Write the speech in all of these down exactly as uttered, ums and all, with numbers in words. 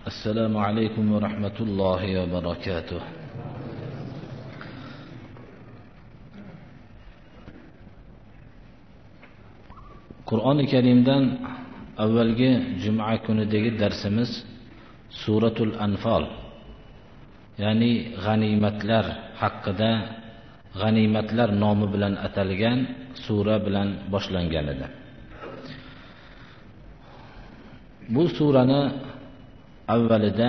Assalomu alaykum va rahmatullohi va barakatuh. Qur'oni Karimdan avvalgi juma kunidagi darsimiz Suratul Anfal, ya'ni g'animatlar haqida, g'animatlar nomi bilan atalgan sura bilan boshlangan edi. Bu surani avvalida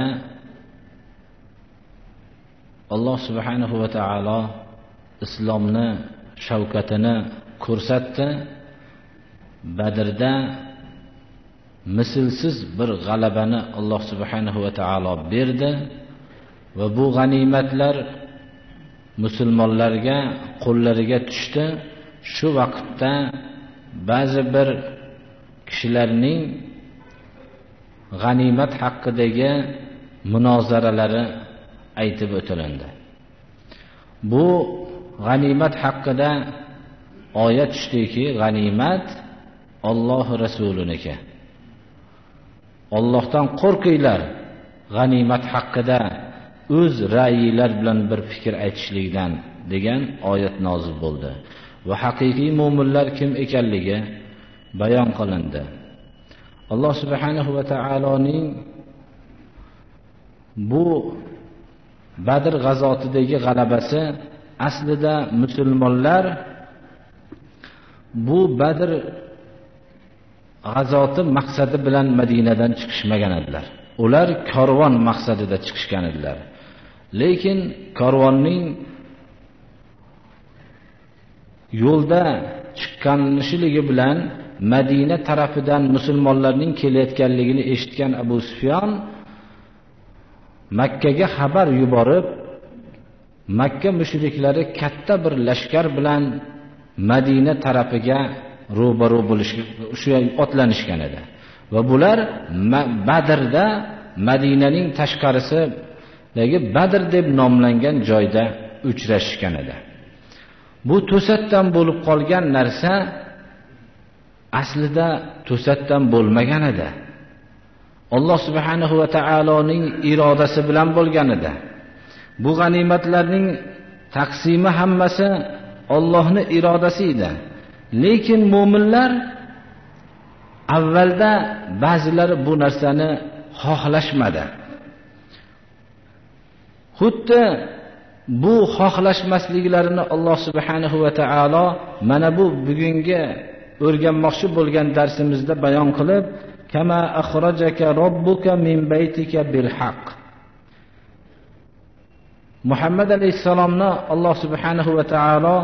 Alloh subhanahu va taolo islomni shavkatini ko'rsatdi. Badrda mislsiz bir g'alabani Alloh subhanahu va taolo berdi va bu g'animatlar musulmonlarga qo'llariga tushdi. Shu vaqtda ba'zi bir kishilarning g'animat haqidagi munozaralari aytib o'tilindi. Bu g'animat haqida oyat tushdiki, g'animat Alloh Rasuliniki. Allohdan qo'rqinglar, g'animat haqida o'z ra'yinglar bilan bir fikr aytishlikdan degan oyat nozil bo'ldi va haqiqiy mu'minlar kim ekanligi bayon qilindi. Alloh subhanahu va taoloning bu Badr g'azotidagi g'alabasi aslida musulmonlar bu Badr g'azoti maqsadi bilan Madinadan chiqishmagan edilar. Ular karvon maqsadida chiqishgan edilar. Lekin karvonning yo'lda chiqqanligi bilan Madina tarafidan musulmonlarning kelayotganligini eshitgan Abu Sufyon Makkaga xabar yuborib, Makka mushriklari katta bir lashkar bilan Madina tarafiga ro'baro bo'lishga shu otlanishgan edi. Va bular Badrda Madinaning tashqarisidagi Badr deb nomlangan joyda uchrashgan edi. Bu to'satdan bo'lib qolgan narsa aslida to'satdan bo'lmagan edi. Alloh subhanahu va taoloning irodasi bilan bo'lgan edi. Bu g'animatlarning taqsimi hammasi Allohning irodasi edi. Lekin mu'minlar avvalda ba'zilari bu narsani xohlashmadi. Xuddi bu xohlashmasliklarini Alloh subhanahu va taolo mana bu bugungi o'rganmoqchi bo'lgan darsimizda bayon qilib, kama akhrajaka robbuka min baytika bil haqq. Muhammad alayhisalomni Alloh subhanahu va taolo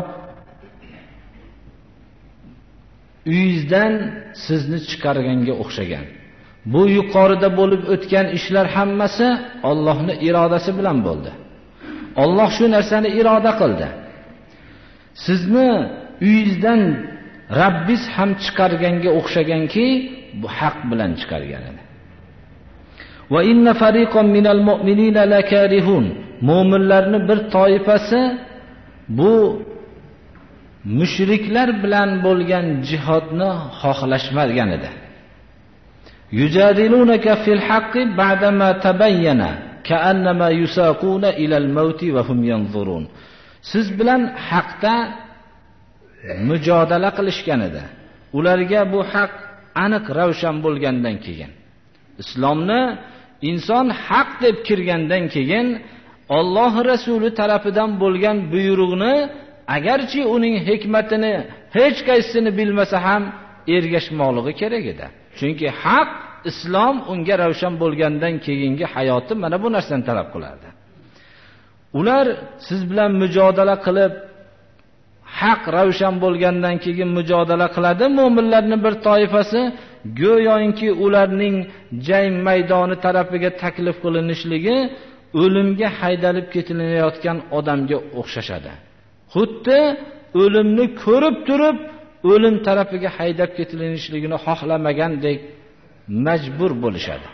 uyingizdan sizni chiqarganga o'xshagan. Bu yuqorida bo'lib o'tgan ishlar hammasi Allohning irodasi bilan bo'ldi. Alloh shu narsani iroda qildi. Sizni uyingizdan Rabbis ham chiqarganga o'xshaganki, bu haq bilan chiqargan edi. Va inna fariqan minal mu'minina lakarihun. Mu'minlarning bir toifasi bu mushriklar bilan bo'lgan jihodni xohlashmagan edi. Yujadilunaka fil haqqi ba'dama tabayyana ka'annama yusaquna ila al-mauti wa hum yanzurun. Siz bilan haqda mujodala qilishgan edi. Ularga bu haq aniq ravshan bo'lgandan keyin, islomni inson haq deb kirgandan keyin Alloh Rasuli tarafidan bo'lgan buyruqni agarchi uning hikmatini hech qaysini bilmasa ham ergashmoqligi kerak edi. Chunki haq islom unga ravshan bo'lgandan keyingi hayoti mana bu narsani talab qilardi. Ular siz bilan mujodala qilib haq ravshan bo'lgandan keyin mujodala qiladi. Mu'minlarning bir toifasi go'yoki ularning jang maydoni tarafiga taklif qilinishligi o'limga haydalib ketilayotgan odamga o'xshashadi. Xuddi o'limni ko'rib turib o'lim tarafiga haydab ketilinishligini xohlamagandek majbur bo'lishadi.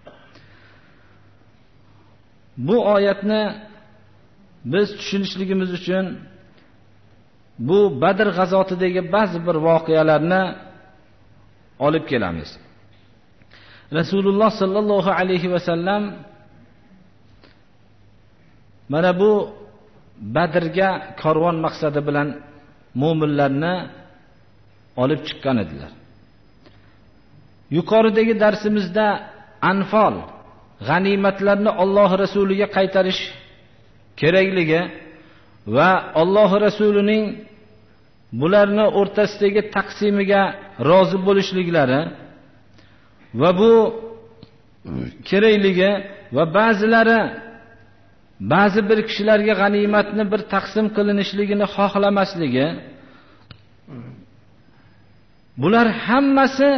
Bu oyatni biz tushunishligimiz uchun bu Badr g'azotidagi ba'zi bir voqealarni olib kelamiz. Rasululloh sallallohu alayhi va sallam mana bu Badrga karvon maqsadi bilan mu'minlarni olib chiqqan edilar. Yuqoridagi darsimizda Anfal g'animatlarni Alloh rasuliga qaytarish kerakligi va Alloh rasulining bularni o'rtasidagi taqsimiga rozi bo'lishliklari va bu kerakligi va ba'zilari ba'zi bir kishilarga g'animatni bir taqsim qilinishligini xohlamasligi, bular hammasi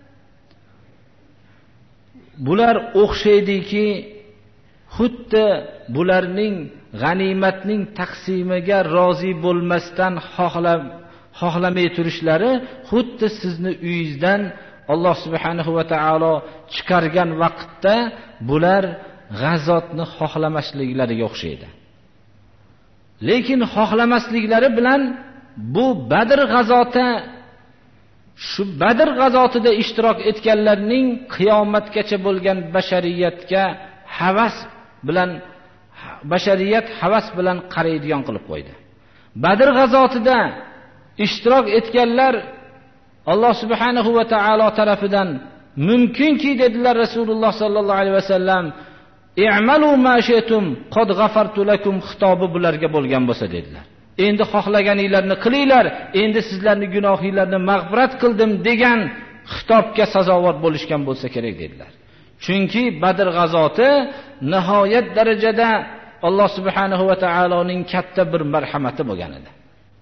bular o'xshaydiki, xuddi bularning g'animatning taqsimiga rozi bo'lmasdan xohlab xohlamay turishlari xuddi sizni uyingizdan Alloh subhanahu va taolo chiqargan vaqtda bular g'azotni xohlamasliklariga o'xshaydi. Lekin xohlamasliklari bilan bu Badr g'azoti, shu Badr g'azotida ishtirok etganlarning qiyomatgacha bo'lgan bashariyatga havas bilan bashariyat havas bilan qaraydigan qilib qo'ydi. Badr g'azotida ishtirok etganlar Alloh subhanahu va taolo tarafidan mumkinki dedilar Rasululloh sallallohu alayhi vasallam, "I'malu ma shi'tum qad ghafartu lakum" xitobi bularga bo'lgan bo'lsa dedilar. Endi xohlaganinglarni qilinglar, endi sizlarning gunohinglarni mag'firat qildim degan xitobga sazovor bo'lishgan bo'lsa kerak dedilar. Chunki Badr g'azoti nihoyat darajada Alloh subhanahu va taoloning katta bir marhamati bo'lgan edi.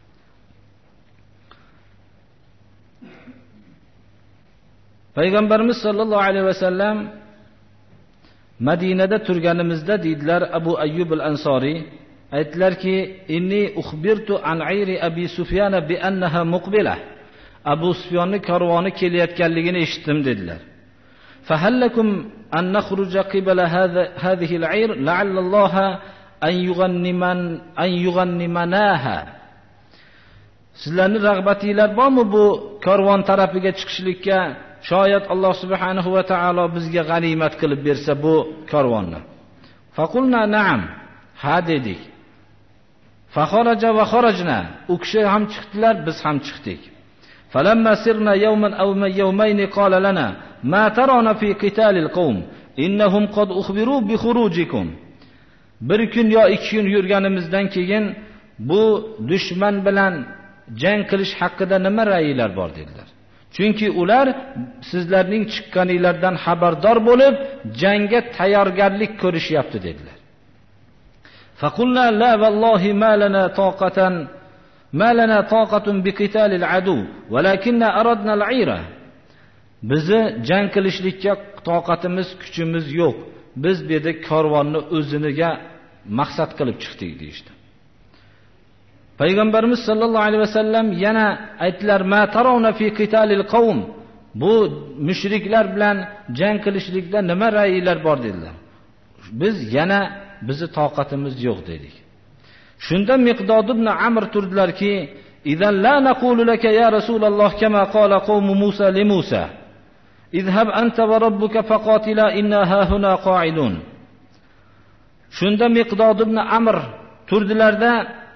Payg'ambarimiz sollallohu alayhi vasallam Madinada turganimizda deydilar Abu Ayyub al-Ansori aytdilarki, "Inni ukhbirtu an ayri Abi Sufyan bi annaha muqbilah." Abu Sufyonning karvoni kelayotganligini eshitdim dedilar. "Fahallakum an nakhruja qibala hadhihi al-ayr la'alla Allah an yughanniman an yughannimanaha." Sizlarning rag'batinglar bormi bu karvon tarafiga chiqishlikka? Shoyat Alloh subhanahu va taolo bizga g'animat qilib bersa bu karvonni. Faqulna na'am, ha dedik. Fakharaja va kharajna, u kishi ham chiqdilar, biz ham chiqdik. Falamma sirna yawman aw yawmayn qala lana ma tarana fi qitalil qawm innahum qad ukhbiru bi khurujikum. Bir kun yo ikki kun yurganimizdan keyin bu dushman bilan jang qilish haqida nima ra'yinglar bor dedilar. Chunki ular sizlarning chiqqaninglardan xabardor bo'lib, jangga tayyorgarlik ko'rishyapti dedilar. Faqulna la vallahi ma lana taqatan ma lana taqatun biqitalil adu walakinna aradna al-'ira. Bizni jang qilishlikka toqatimiz, kuchimiz yo'q. Biz bu yerda karvonni o'ziniga maqsad qilib chiqdik deydi. Payg'ambarimiz sollallohu alayhi vasallam yana aytdilar, "Ma tarawna fi qitalil qawm." Bu mushriklar bilan jang qilishlikda nima ra'yinglar bor dedilar. Biz yana bizni toqatimiz yo'q dedik. Shunda Miqdod ibn Amr turdilarki, "Idan la naqulu laka ya Rasululloh kama qala qawm Musa li Musa. Idhhab anta va robbuka faqatila inna ha huna qa'idun." Shunda Miqdod ibn Amr turdilarda,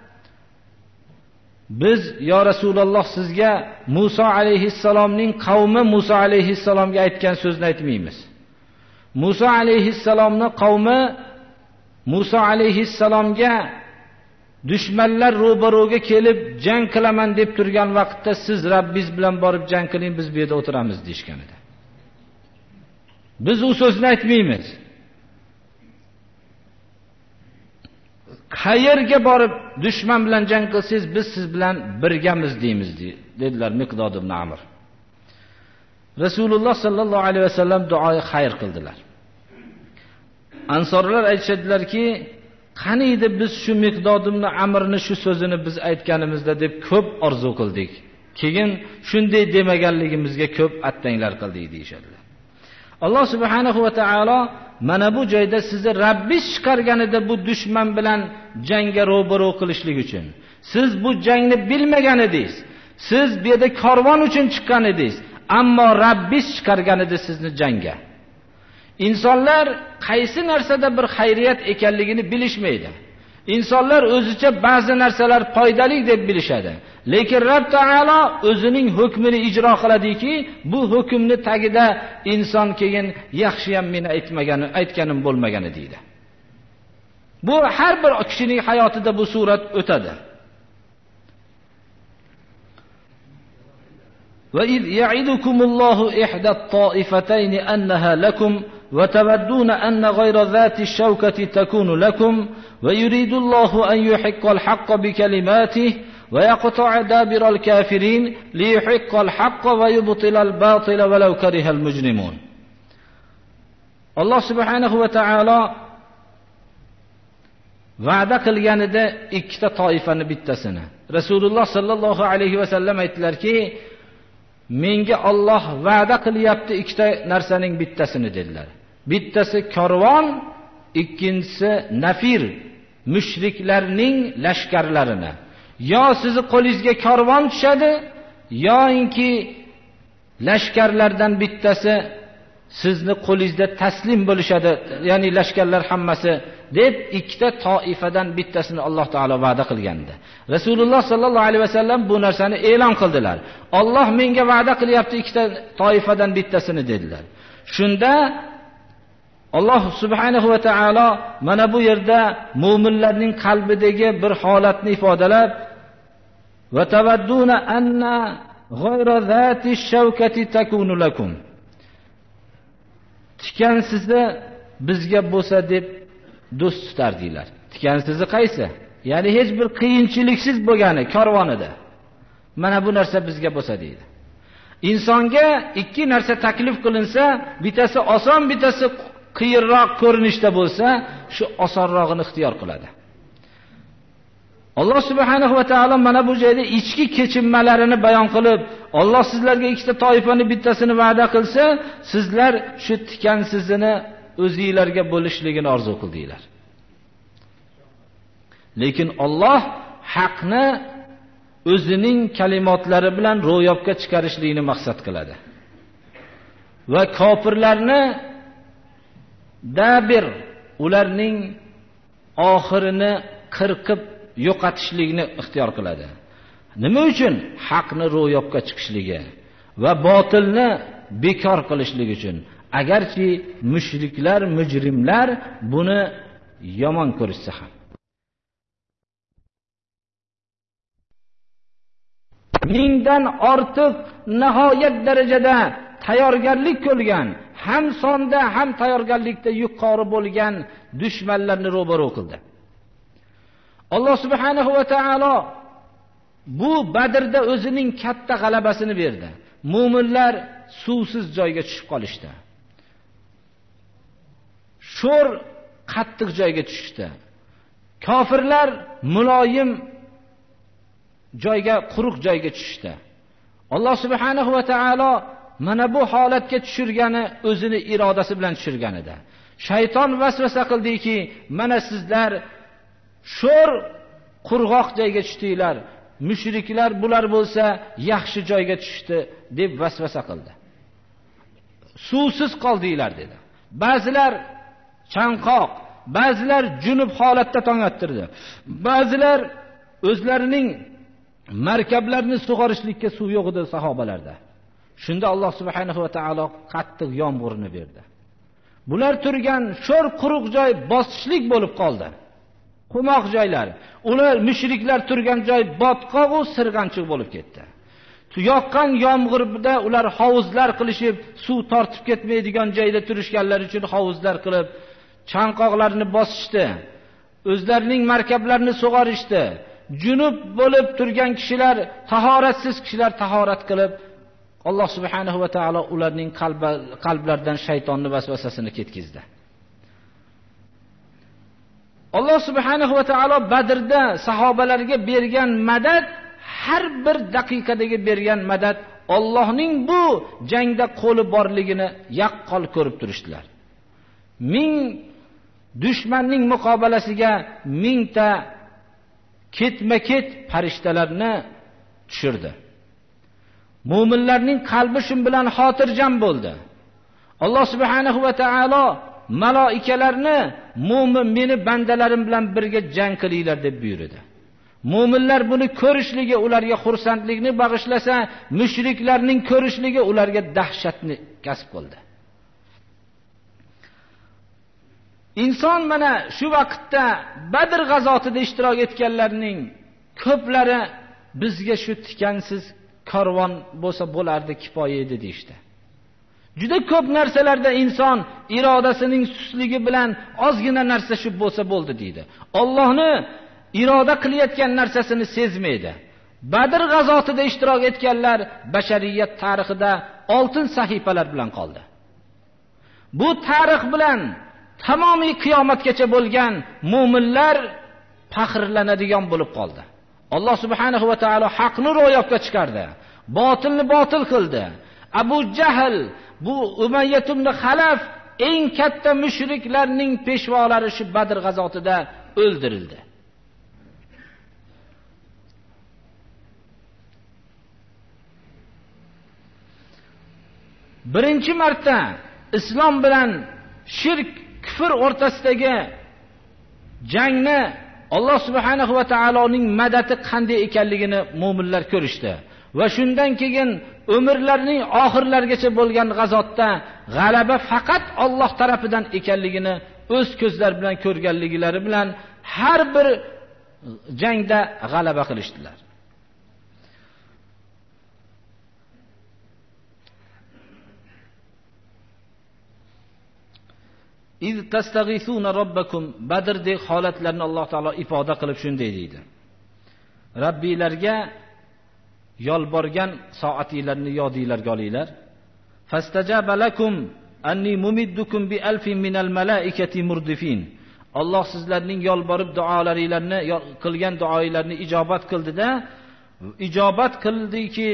"Biz yo Rasululloh sizga Musa alayhissalomning qavmi Musa alayhissalomga aytgan so'zni aytmaymiz. Musa alayhissalomning qavmi Musa alayhissalomga dushmanlar ro'baro'ga kelib jang qilaman deb turgan vaqtda siz Rabbingiz bilan borib jang qiling, biz bu yerda o'tiramiz" deyshgan edi. Biz u so'zni aytmaymiz. Qayerga borib dushman bilan jang qilsangiz biz siz bilan birgamiz deymiz dedilar Miqdod ibn Amr. Rasululloh sallallohu alayhi vasallam duoyi xayr qildilar. Ansorlar aytishadilarki, "Qani edi biz shu Miqdod ibn Amrni shu so'zini biz aytganimizda deb ko'p orzu qildik. Keyin shunday demaganligimizga ko'p attanglar qildik" deyshadilar. Alloh subhanahu va taolo mana bu joyda sizni Rabbingiz chiqarganida bu dushman bilan jangga ro'baro qilishlik uchun. Siz bu jangni bilmagan edingiz. Siz bu yerda karvon uchun chiqqan edingiz, ammo Rabbingiz chiqargan edi sizni jangga. insonlar qaysi narsada bir xayriyat ekanligini bilishmaydi. İnsanlar o'zicha ba'zi narsalar foydali deb bilishadi. Lekin Rabb taolo o'zining hukmini ijro qiladiki, bu hukmni tagida inson keyin yaxshi ham meni aytmagani, aytganim bo'lmagani deydi. Bu har bir kishining hayotida bu surat o'tadi. Va iz ya'idukumullohu ihda ta'ifatayn annaha lakum wa tawadduna anna ghayra dhati ash-shawkati takunu lakum wa yuridu Allahu an yuhiqqa al-haqqa bi kalimatihi wa yaqta'a dabira al-kafirin li yuhiqqa al-haqqa wa yubtila al-batila walau kariha al-mujrimun. Alloh subhanahu va taolo va'da qilganida ikkita toifani bittasini Rasululloh sallallohu alayhi va sallam aytdilarki, menga Alloh va'da qilyapti ikkita narsaning bittasini dedilar. Bittasi karvon, ikkinchisi nafir, mushriklarning lashkarlarini. Yo sizni qo'lingizga karvon tushadi, yoinki lashkarlardan bittasi sizni qo'lingizda taslim bo'lishadi, ya'ni lashkarlar hammasi deb ikkita toifadan bittasini Alloh taolo va'da qilgandi. Rasululloh sallallohu alayhi vasallam bu narsani e'lon qildilar. Alloh menga va'da qilyapti ikkita toifadan bittasini dedilar. Shunda Alloh subhanahu va taolo mana bu yerda mu'minlarning qalbidagi bir holatni ifodalab, va tawadduna anna ghayra zati shawkati takunu lakum. Tikan sizni bizga bo'lsa deb do'st tutardinglar. Tikan sizni qaysi? Ya'ni hech bir qiyinchiliksiz bo'lgani karvonida. Mana bu narsa bizga bo'lsa deydi. Insonga ikki narsa taklif qilinsa, bittasi oson, bittasi qiyinroq ko'rinishda bo'lsa, shu osonrog'ini ixtiyor qiladi. Alloh subhanahu va taolo mana bu joyda ichki kechinmalarini bayon qilib, Alloh sizlarga ikkita toifani bittasini va'da qilsa, sizlar shu tikansizini o'zingizlarga bo'lishligini orzu qildinglar. Lekin Alloh haqni o'zining kalimotlari bilan ro'yobga chiqarishlikni maqsad qiladi. Va kofirlarni dabir, ularning oxirini qirqib yo'qotishlikni ixtiyor qiladi. Nima uchun? Haqni ro'yobga chiqishligi va botilni bekor qilishlik uchun. Agarchi mushriklar, mujrimlar buni yomon ko'rishsa ham. Mingdan ortiq nihoyat darajada tayyorgarlik ko'rgan, ham sonda ham tayyorgarlikda yuqori bo'lgan dushmanlarni ro'baro qildi. Alloh subhanahu va taolo bu Badrda o'zining katta g'alabasini berdi. Mu'minlar suvsiz joyga tushib qolishdi. Sho'r qattiq joyga tushdi. Kofirlar muloyim joyga, quruq joyga tushdi. Alloh subhanahu va taolo mana bu holatga tushirgani o'zini irodasi bilan tushirgan edi. Shayton vasvasa qildiki, mana sizlar sho'r qurg'oq joyga tushdinglar. Mushriklar bular bo'lsa yaxshi joyga tushdi deb vasvasa qildi. Suvsiz qoldinglar dedi. Ba'zilar chanqoq, ba'zilar junub holatda tong ottirdi. Ba'zilar o'zlarining markablarini sug'orishlikka suv yo'q edi sahobalarda. Shunda Alloh subhanahu va taolo qattiq yomg'irni berdi. Bular turgan sho'r quruq joy bosishlik bo'lib qoldi. Qumoq joylar. Ular mushriklar turgan joy botqoq va sirg'anchiq bo'lib ketdi. Yoqqan yomg'irda ular hovuzlar qilishib, suv tortib ketmaydigan joyda turishganlar uchun hovuzlar qilib, chanqoqlarni bosishdi. O'zlarining markablarini sug'orishdi. Junub bo'lib turgan kishilar, tahoratsiz kishilar tahorat qilib, Alloh subhanahu va taolo ularning qalbi qalblaridan shaytonning vasvasasini ketkizdi. Alloh subhanahu va taolo Badrda sahobalarga bergan madad, har bir daqiqadagi bergan madad Allohning bu jangda qo'li borligini yaqqol ko'rib turishdilar. Ming dushmanning muqobalasiga mingta ketma-ket farishtalarni tushirdi. Mu'minlarning qalbi shun bilan xotirjam bo'ldi. Alloh subhanahu va taolo maloikalarni mu'min meni bandalarim bilan birga jang qilinglar deb buyurdi. Mu'minlar buni ko'rishligi ularga xursandlikni bag'ishlasa, mushriklarning ko'rishligi ularga dahshatni kasb qildi. Inson mana shu vaqtda Badr g'azotida ishtirok etganlarning ko'plari bizga shu tikansiz karvon bo'lsa bo'lardi, kifoya edi deydi. Juda ko'p narsalarda inson irodasining susligi bilan ozgina narsa shu bo'lsa bo'ldi deydi. Allohni iroda qilayotgan narsasini sezmaydi. Badr g'azotida ishtirok etganlar bashariyat tarixida oltin sahifalar bilan qoldi. Bu tarix bilan tamomiy qiyomatgacha bo'lgan mu'minlar faxrlanadigan bo'lib qoldi. Alloh subhanahu va taolo haqni ro'yobga chiqardi, botilni botil qildi. Abu Jahl, bu Umayyah ibn Xalaf eng katta mushriklarning peshvolari shu Badr g'azotida o'ldirildi. Birinchi marta islom bilan shirk, kufr o'rtasidagi jangni Alloh subhanahu va taoloning madadi qanday ekanligini mu'minlar ko'rishdi. Va shundan keyin umrlarining oxirlarigacha bo'lgan g'azotda g'alaba faqat Alloh tarafidan ekanligini o'z ko'zlari bilan ko'rganliklari bilan har bir jangda g'alaba qilishdilar. İz tastaghithuna robbakum, Badrdagi holatlarni Alloh taolo ifoda qilib shunday deydi. Robbilarga yolborgan soatinglarni yodinglarga olinglar. Fastajaba lakum anni mumiddukum bi alfin minal malaikati murdifin. Alloh sizlarning yolborib duolaringlarni, qilgan duoinglarni ijobat qildida, ijobat qildiki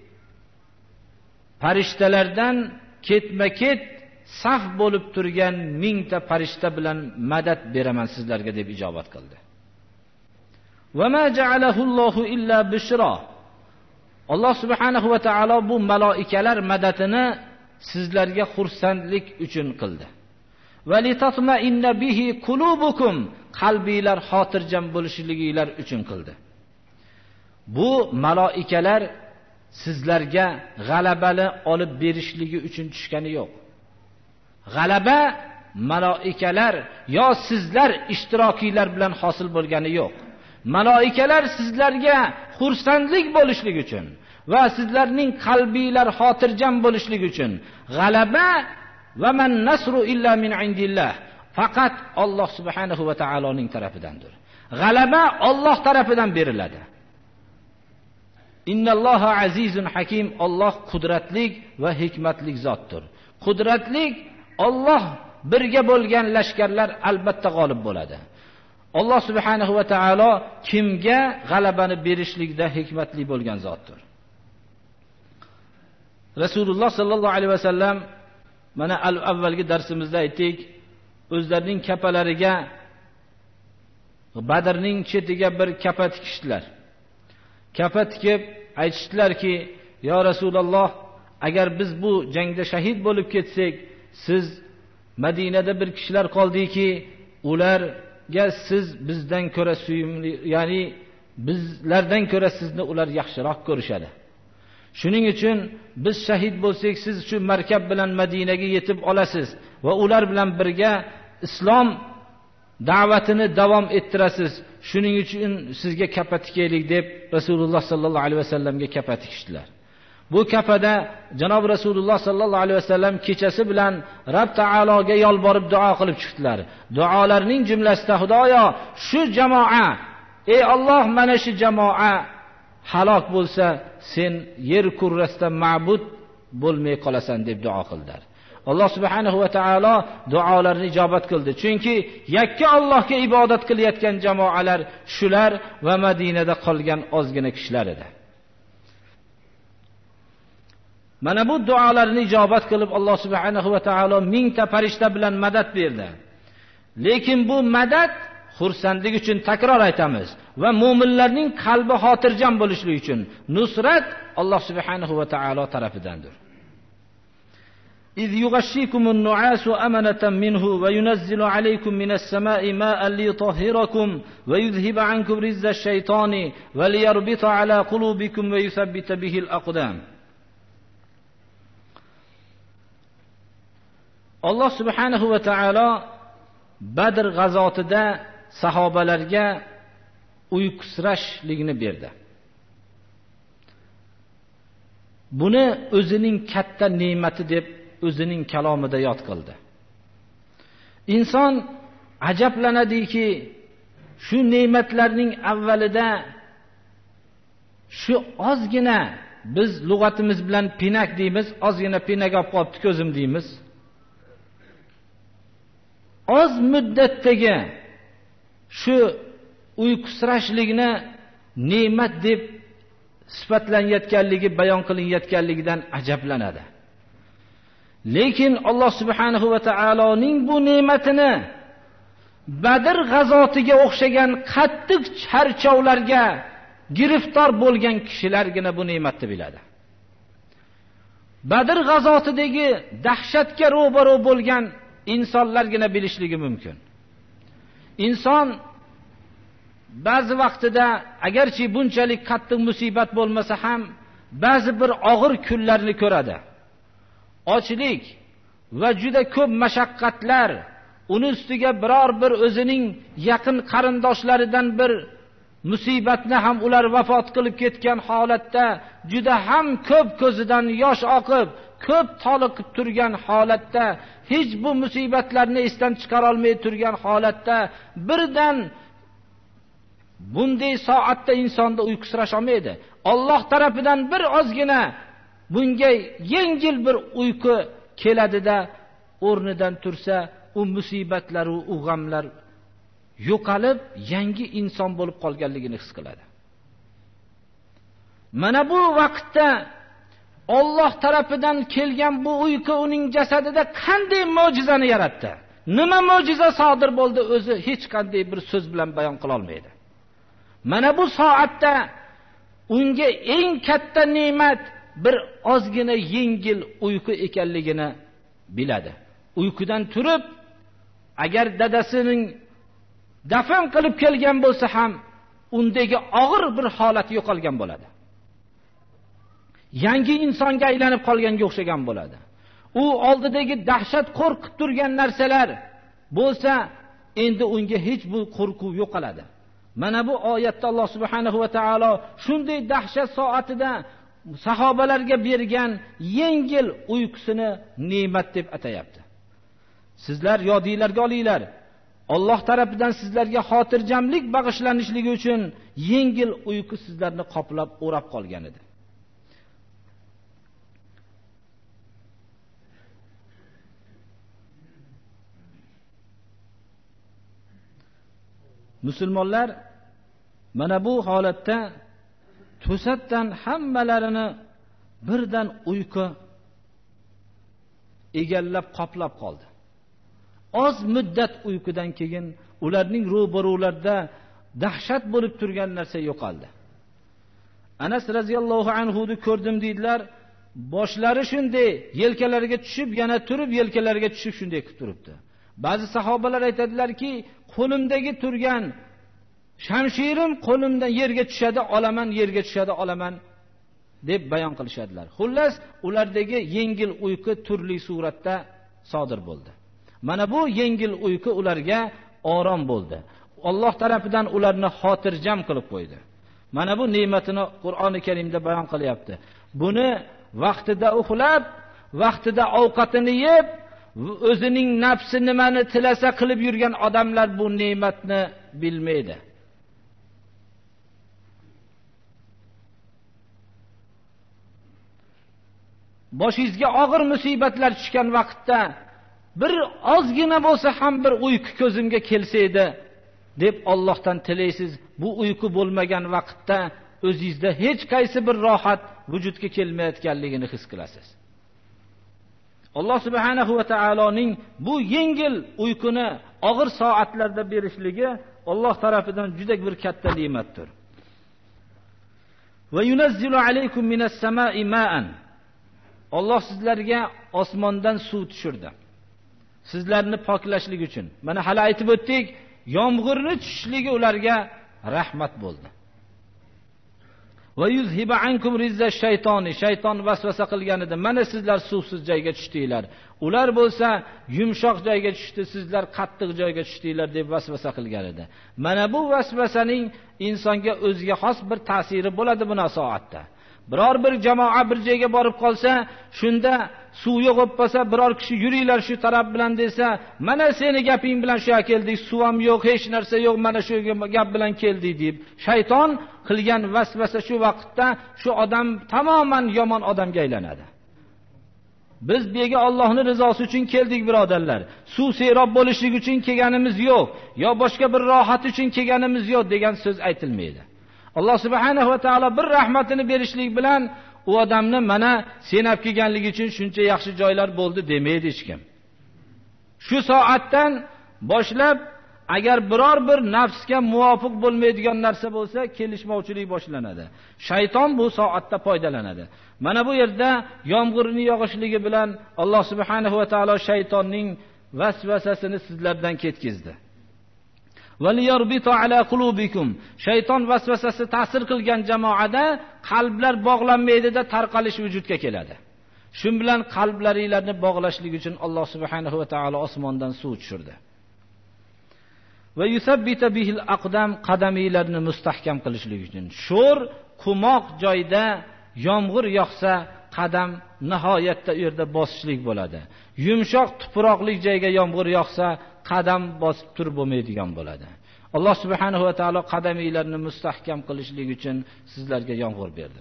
farishtalardan ketma-ket saf bo'lib turgan mingta farishta bilan madad beraman sizlarga deb ijobat qildi. Va ma ja'alahu Allohu illa bushra. Alloh subhanahu va taolo bu maloikalar madadini sizlarga xursandlik uchun qildi. Va litatma'inna bihi qulubukum, qalbinglar xotirjam bo'lishliginglar uchun qildi. Bu maloikalar sizlarga g'alabani olib berishligi uchun tushgani yo'q. G'alaba maloikalar yo sizlar ishtirokiylar bilan hosil bo'lgani yo'q. Maloikalar sizlarga xursandlik bo'lishligi uchun va sizlarning qalbinglar xotirjam bo'lishligi uchun. G'alaba va man nasru illa min indillah, faqat Alloh subhanahu va taoloning tarafidandir. G'alaba Alloh tarafidan beriladi. Innalloha azizun hakim. Alloh qudratli va hikmatli zotdir. Qudratli Alloh birga bo'lgan lashkarlar albatta g'olib bo'ladi. Alloh subhanahu va taolo kimga g'alabani berishlikda hikmatli bo'lgan zotdir. Rasululloh sallallohu alayhi vasallam mana avvalgi darsimizda aytdik, o'zlarining kapalariga Badrning chetiga bir kapa tikishdilar. Kapa tikib aytishdilarki, "Ya Rasululloh, agar biz bu jangda shahid bo'lib ketsak, siz Madinada bir kishilar qoldiki, ularga siz bizdan ko'ra suyumli, ya'ni bizlardan ko'ra sizni ular yaxshiroq ko'rishadi. Shuning uchun biz shahid bo'lsak, siz shu markab bilan Madinaga yetib olasiz va ular bilan birga islom da'vatini davom ettirasiz. Shuning uchun sizga kapa tikaylik" deb Rasululloh sallallohu alayhi vasallamga kapa tikishdilar. Bu kapada janob Rasululloh sallallohu alayhi vasallam kechasi bilan Rabb taologa yolborib duo qilib chiqdilar. Duolarning jumlasida, Xudoyo, shu jamoa, ey Alloh, mana shu jamoa halok bo'lsa, sen yer kurrasida ma'bud bo'lmay qolasan deb duo qildilar. Alloh subhanahu va taolo duolarini ijobat qildi. Chunki yakka Allohga ibodat qilayotgan jamoalar shular va Madinada qolgan ozgina kishilar edi. Mana bu duolarni ijobat qilib Alloh subhanahu va taolo mingta farishta bilan madad berdi. Lekin bu madad xursandlik uchun, takror aytamiz, va mu'minlarning qalbi xotirjam bo'lishligi uchun. Nusrat Alloh subhanahu va taolo tarafidandir. إذ يغشيكم النعاس أمنة منه وينزل عليكم من السماء ماء ليطهركم ويذهب عنكم رجز الشيطان وليربط على قلوبكم ويثبت به الأقدام. Alloh subhanahu va taolo Badr g'azotida sahobalarga uyqusirashlikni berdi. Buni o'zining katta ne'mati deb o'zining kalomida yod qildi. Inson ajablanadiki, shu ne'matlarning avvalida shu ozgina, biz lug'atimiz bilan pinak deymiz, ozgina pinak olib qolibdi ko'zim deymiz. Oz muddatdagi shu uyqusirashlikni ne'mat deb sifatlanayotganligi, bayon qilinayotganligidan ajablanadi. Lekin Alloh subhanahu va taoloning bu ne'matini Badr g'azotiga o'xshagan qattiq charchovlarga giriftor bo'lgan kishilargina bu ne'matni biladi. Badr g'azotidagi dahshatga ro'baro bo'lgan insonlargina bilishligi mumkin. Inson ba'zi vaqtida agarchi bunchalik qattiq musibat bo'lmasa ham ba'zi bir og'ir kunlarni ko'radi. Ochlik va juda ko'p mashaqqatlar, uni ustiga biror bir o'zining yaqin qarindoshlaridan bir musibatni ham ular vafot qilib ketgan holatda juda ham ko'p ko'zidan yosh oqib, ko'p toliqib turgan holatda, hech bu musibatlarni esdan chiqara olmay turgan holatda birdan bunday soatda insonda uyqusirash olmaydi. Alloh tarafidan bir ozgina bunga yengil bir uyqu keladida o'rnidan tursa, u musibatlar va u g'amlar yo'qolib, yangi inson bo'lib qolganligini his qiladi. Mana bu vaqtda Alloh tarafidan kelgan bu uyqu uning jasadida qanday mo'jizani yaratdi? Nima mo'jiza sodir bo'ldi, o'zi hech qanday bir so'z bilan bayon qila olmaydi. Mana bu soatda unga eng katta ne'mat bir ozgina yengil uyqu ekanligini biladi. Uyqudan turib, agar dadasining dafn qilib kelgan bo'lsa ham undagi og'ir bir holat yo'qolgan bo'ladi. Yangi insonga aylanib qolganga o'xshagan bo'ladi. U oldidagi dahshat qo'rqib turgan narsalar bo'lsa, endi unga hech bu qo'rquv yo'qoladi. Mana bu oyatda Alloh subhanahu va taolo shunday dahshat soatida sahobalarga bergan yengil uyqusini ne'mat deb atayapti. Sizlar yodingizlarga olinglar. Alloh tarafidan sizlarga xotirjamlik bag'ishlanishligi uchun yengil uyqu sizlarni qoplab o'rab qolgan edi. Musulmonlar mana bu holatda to'satdan hammalarini birdan uyqu egallab qoplab qoldi. Oz muddat uyqudan keyin ularning ro'baro'larida dahshat bo'lib turgan narsa yo'qoldi. Anas radhiyallohu anhu ni ko'rdim deydilar, boshlari shunday yelkalariga tushib, yana turib yelkalariga tushib shunday qilib turibdi. Ba'zi sahobalar aytadilarki, qo'limdagi turgan shamshirim qo'limdan yerga tushadi, olaman, yerga tushadi, olaman deb bayon qilishadilar. Xullas, ulardagi yengil uyqu turli suratda sodir bo'ldi. Mana bu yengil uyqu ularga orom bo'ldi. Alloh tarafidan ularni xotirjam qilib qo'ydi. Mana bu ne'matini Qur'oni Karimda bayon qilyapti. Buni vaqtida uxlab, vaqtida ovqatini yeb, o'zining nafsi nimani tilasa qilib yurgan odamlar bu ne'matni bilmaydi. Boshingizga og'ir musibatlar tushgan vaqtda bir ozgina bo'lsa ham bir uyqu ko'zimga kelsa edi deb Allohdan tilaysiz. Bu uyqu bo'lmagan vaqtda o'zingizda hech qaysi bir rohat vujudga kelmayotganligini his qilasiz. Alloh subhanahu va taoloning bu yengil uyquni og'ir soatlarda berishligi Alloh tarafidan juda bir katta ne'matdir. Va yunazzilu alaykum minas samai ma'an. Alloh sizlarga osmondan suv tushirdi. Sizlarni poklashlik uchun. Mana hali aytib o'tdik, yomg'irni tushishligi ularga rahmat bo'ldi. Va yuzhiba ankum rizza shaytoni, shayton vasvasa qilganida, mana sizlar suvsiz joyga tushdinglar. Ular bo'lsa yumshoq joyga tushdi, sizlar qattiq joyga tushdinglar deb vasvasa qilgan edi. Mana bu vasvasaning insonga o'ziga xos bir ta'siri bo'ladi buna soatda. Biror bir jamoa bir joyga borib qolsa, shunda suv yo'q bo'lsa, biror kishi yuringlar shu taraf bilan desa, mana seni gaping bilan shu yerga keldik, suv ham yo'q, hech narsa yo'q, mana shu gap bilan keldik deb shayton qilgan vasvasa shu vaqtda shu odam tamoman yomon odamga aylanadi. Biz bu yerga Allohning rizosi uchun keldik birodarlar. Suv serob bo'lishlik uchun kelganimiz yo'q, yo boshqa bir rohat uchun kelganimiz yo'q degan so'z aytilmaydi. Alloh subhanahu va taolo bir rahmatini berishlik bilan u odamni mana senab kelganligi uchun shuncha yaxshi joylar bo'ldi demaydi hech kim. Shu soatdan boshlab agar biror bir nafsga muvofiq bo'lmaydigan narsa bo'lsa, kelishmovchilik boshlanadi. Shayton bu soatda foydalanadi. Mana bu yerda yomg'irning yog'ishligi bilan Alloh subhanahu va taolo shaytonning vasvasasini sizlardan ketkizdi. Shayton vasvasasi ta'sir qilgan jamoada qalblar bog'lanmaydi-da, tarqalish vujudga keladi. Shu bilan qalblaringlarni bog'lashlik uchun Alloh subhanahu va taolo osmondan suv tushirdi. Va yusabbita bihil aqdam, qadamiylarni mustahkam qilishlik uchun. Sho'r, qumoq joyda yomg'ir yog'sa, qadam nihoyatda u yerda bosishlik bo'ladi. Yumshoq tuproqli joyga yomg'ir yog'sa, qadam bosib turib bo'lmaydigan bo'ladi. Alloh subhanahu va taolo qadamiylarni mustahkam qilishlik uchun sizlarga yomg'ir berdi.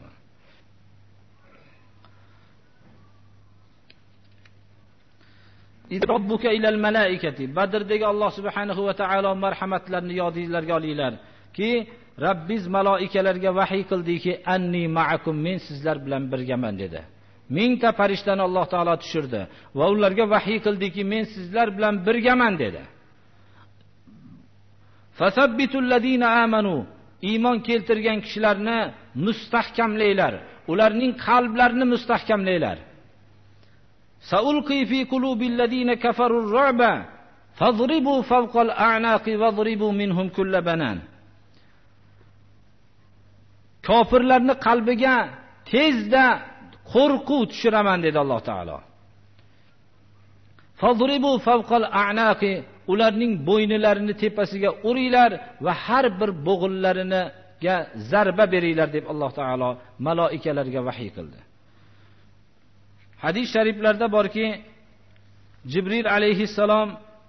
Idrobbuka ilal malaikati. Badrdagi Alloh subhanahu va taolo marhamatlarini yodingizlarga olinglar ki Rabbiz malaikalarga vahiy qildiki, anni ma'akum, men sizlar bilan birgaman dedi. Mingta farishtani Alloh taolo tushirdi va ularga vahiy qildiki, men sizlar bilan birgaman dedi. Fasabbitul ladina amanu, iymon keltirgan kishilarni mustahkamlaylar, ularning qalblarini mustahkamlaylar. Saulqi fi qulubil ladina kafarur ru'ba fadribu fawqal a'naqi wadribu minhum kull banan. Kofirlarning qalbiga tezda qo'rquv tushiraman dedi Alloh taolo. Fadribu fawqal a'naqi, ularning bo'ynilarini tepasiga uringlar va har bir bo'g'inlariga zarba beringlar deb Alloh taolo malaikalarga vahiy qildi. Hadis shariflarda borki, Jibril alayhissalom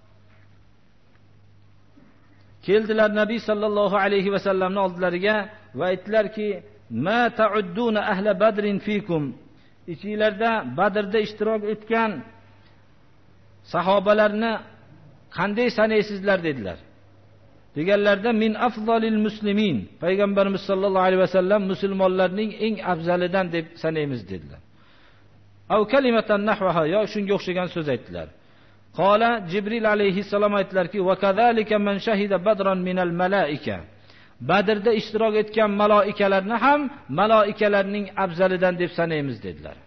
keldilar Nabiy sallallohu alayhi va sallamning oldilariga va aytdilarki, "Ma ta'udduna ahla badrin fikum." Ichingizlarda Badrda ishtirok etgan sahobalarni qanday sanaysizlar dedilar. Deganlarda min afzalil muslimin, payg'ambarimiz sallallohu alayhi va sallam musulmonlarning eng afzalidan deb sanaymiz dedilar. Aw kalimatan nahwaha, yo shunga o'xshagan so'z aytdilar. Qola Jibril alayhissalom aytdilarki, "Va kadhalika man shahida badran minal malaika." Badrda ishtirok etgan malaikalarni ham malaikalarning afzalidan deb sanaymiz dedilar.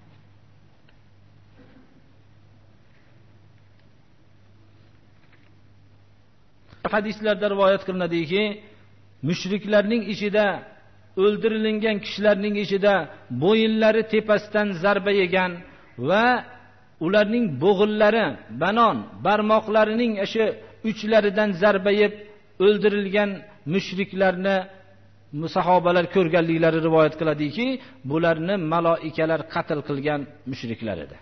Hadislarda rivoyat qilinadiki, mushriklarning ichida o'ldirilgan kishilarning ichida bo'yinlari tepasidan zarba yegan va ularning bo'g'inlari, banon, barmoqlarining o'sha uchlaridan zarba yeb o'ldirilgan mushriklarni sahobalar ko'rganliklari rivoyat qiladiki, bularni malaikalar qatl qilgan mushriklar edi.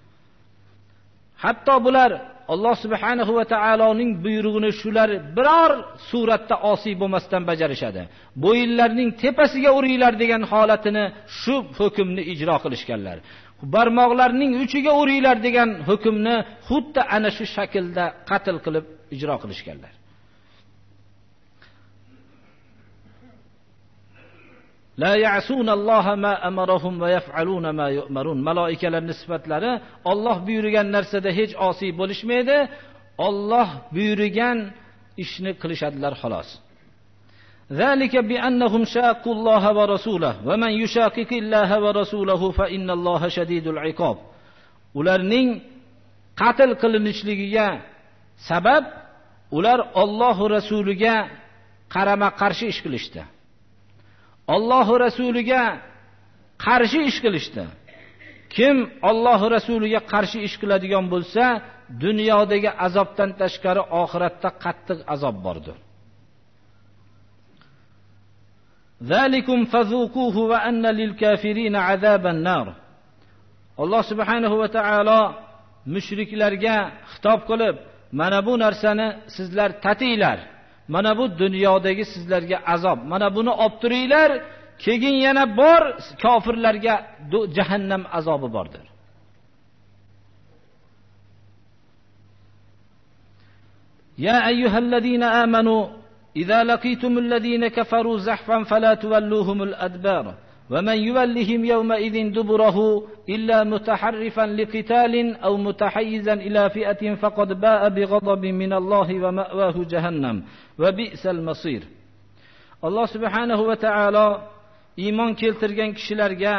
Hatto bular Alloh subhanahu va taoloning buyrug'ini shular biror suratda osiy bo'lmasdan bajarishadi. Bo'yinlarning tepasiga uringlar degan holatini shu hukmni ijro qilishganlar. Barmoqlarning uchiga uringlar degan hukmni xuddi ana shu shaklda qatl qilib ijro qilishganlar. La ya'suna Alloha ma amarahum va yaf'aluna ma yu'marun. Malaikalarning sifatlari Alloh buyurgan narsada hech osiy bo'lishmaydi. Alloh buyurgan ishni qilishadilar xolos. ذلك بأنهم شاقوا الله ورسوله ومن يشاقق الله ورسوله فإن الله شديد العقاب. ularning qatl qilinishligiga sabab ular Alloh rasuliga qarama qarshi ish qilishdi. Alloh rasuliga qarshi ish qilishdi. Kim Alloh rasuliga qarshi ish qiladigan bo'lsa, dunyodagi azobdan tashqari oxiratda qattiq azob bordir. Zalikum fazuquhu va anna lil kafirin azaban nar. Alloh subhanahu va taolo mushriklarga xitob qilib, mana bu narsani sizlar tatinglar. Mana bu dunyodagi sizlarga azob. Mana buni olib turinglar, keyin yana bor kofirlarga jahannam azobi bordir. Ya ayyuhallazina amanu idza laqitumul ladina kafaru zahfan fala tuwalluhumul adbar wa man yuwallihim yawma idhin duburahu illa mutaharrifan liqitalin aw mutahayyizan ila fi'atin faqad ba'a bighadabin minallahi wa ma'wahu jahannam wa bi'sal masir. Alloh subhanahu va taolo iymon keltirgan kishilarga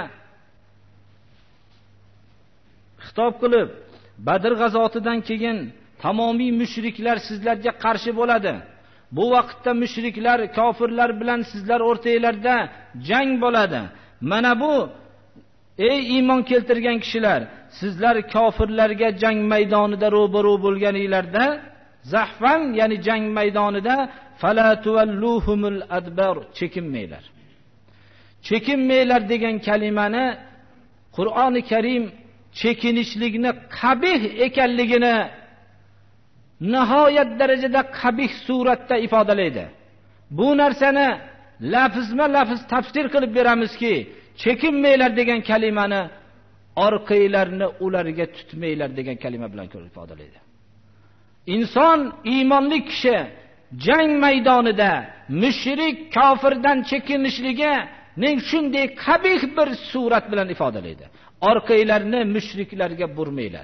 xitob qilib, Badr g'azotidan keyin tamomiy mushriklar sizlarga qarshi bo'ladi. Bu vaqtda mushriklar, kofirlar bilan sizlar o'rtanglarda jang bo'ladi. Mana bu ey iymon keltirgan kishilar, sizlar kofirlarga jang maydonida ro'baro bo'lganinglarda, zahfan ya'ni jang maydonida fala tuwalluhumul adbar, chekinmanglar. Chekinmanglar degan kalimani Qur'oni Karim chekinishlikni qabih ekanligini nihoyat darajada qabih suratda ifodalaydi. Bu narsani lafzma-lafz tafsir qilib beramizki, chekinmanglar degan kalimani orqanglarni ularga tutmanglar degan kalima bilan ifodalaydi. Inson, iymonli kishi jang maydonida mushrik kofirdan chekinishligi ning shunday qabih bir surat bilan ifodalaydi. Orqanglarni mushriklarga burmanglar.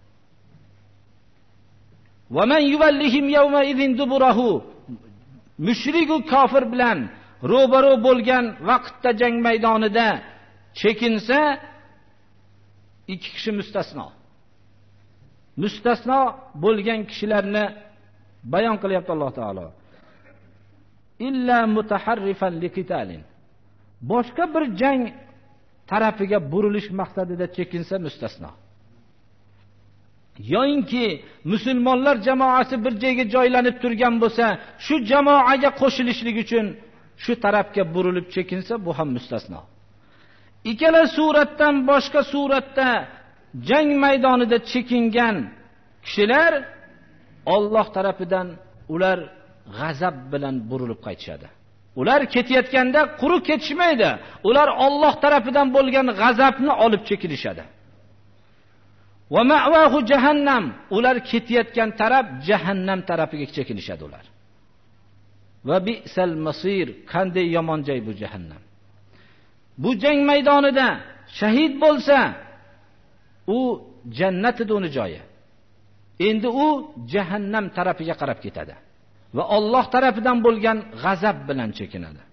Va man yuvallihim yawma idhin duburahu, mushrik va kofir bilan ro'baro bo'lgan vaqtda jang maydonida chekinsa, ikki kishi mustasno. Mustasno bo'lgan kishilarni bayon qilyapti Alloh taolo. Illa mutaharrifan liqitalin. Boshqa bir jang tarafiga burilish maqsadida chekinsa mustasno. Yo'inki musulmonlar jamoasi bir joyga joylanib turgan bo'lsa, shu jamoaga qo'shilishlik uchun shu tarafga burilib chekinsa, bu ham mustasno. Ikkala suratdan boshqa suratda jang maydonida chekingan kishilar Alloh tarafidan ular g'azab bilan burilib qaytishadi. Ular ketayotganda quruq ketishmaydi. Ular Alloh tarafidan bo'lgan g'azabni olib chekilishadi. Va ma'wahu jahannam, ular ketayotgan taraf jahannam tarafiga chekilishadi ular. Va bi'sal masir, qanday yomon joy bu jahannam. Bu jang maydonida shahid bo'lsa, u jannatida uni joyi. Endi u jahannam tarafiga qarab ketadi va Alloh tarafidan bo'lgan g'azab bilan chekinadi.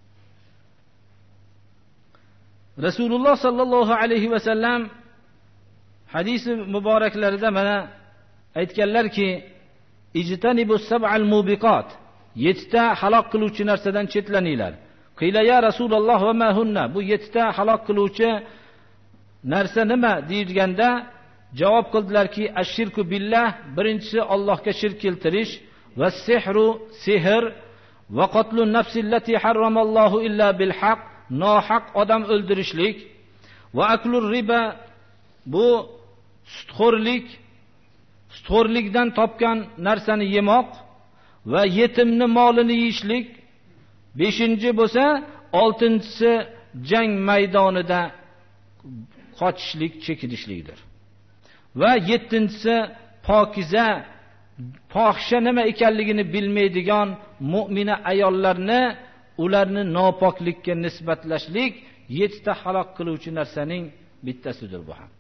Rasululloh sallallohu alayhi va sallam hadisi muboraklarida mana aytganlarki, ijtanibus sab'al mubiqat, yettita halok qiluvchi narsadan chetlaninglar. Qila ya Rasululloh va ma hunna, bu yettita halok qiluvchi narsa nima deyilganda javob qildilarki, ash-shirku billah, birinchisi Allohga shirk keltirish, va sihru, sehr, va qatlun nafsi allati harramallohu illa bil haq, nohaq odam o'ldirishlik, va aklur riba, bu sutxo'rlik, sutxo'rlikdan topgan narsani yemoq va yetimni molini yeyishlik. Beshinchi bo'lsa, oltinchisi jang maydonida qochishlik, chekinishlikdir. Va yettinchisi pokiza, fohisha nima ekanligini bilmaydigan mu'mina ayollarni ularni nopoklikka nisbatlashlik yettita halok qiluvchi narsaning bittasidir bu ham.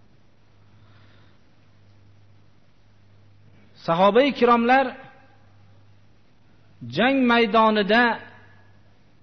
Sahoba-i kiromlar jang maydonida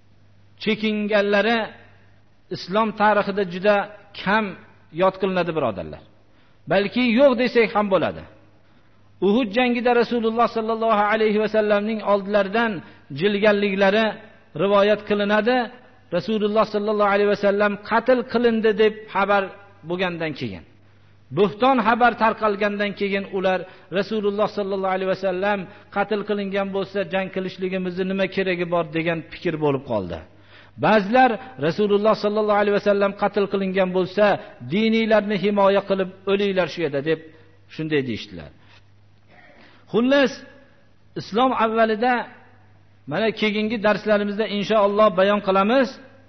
chekinganlari islom tarixida juda kam yod qilinadi birodarlar. Balki yo'q desak ham bo'ladi. Uhud jangida Rasululloh sallallohu alayhi va sallamning oldilaridan jilganliklari rivoyat qilinadi. Rasululloh sallallohu alayhi va sallam qatl qilindi deb xabar bo'lgandan keyin, buxton xabar tarqalgandan keyin ular Rasululloh sallallohu alayhi va sallam qatl qilingan bo'lsa jang qilishligimizni nima keragi bor degan fikr bo'lib qoldi. Ba'zilar Rasululloh sallallohu alayhi va sallam qatl qilingan bo'lsa diniylarni himoya qilib o'linglar shu yerda deb shunday deyishdilar. Xullas, islom avvalida mana keyingi darslarimizda inshaalloh bayon qilamiz.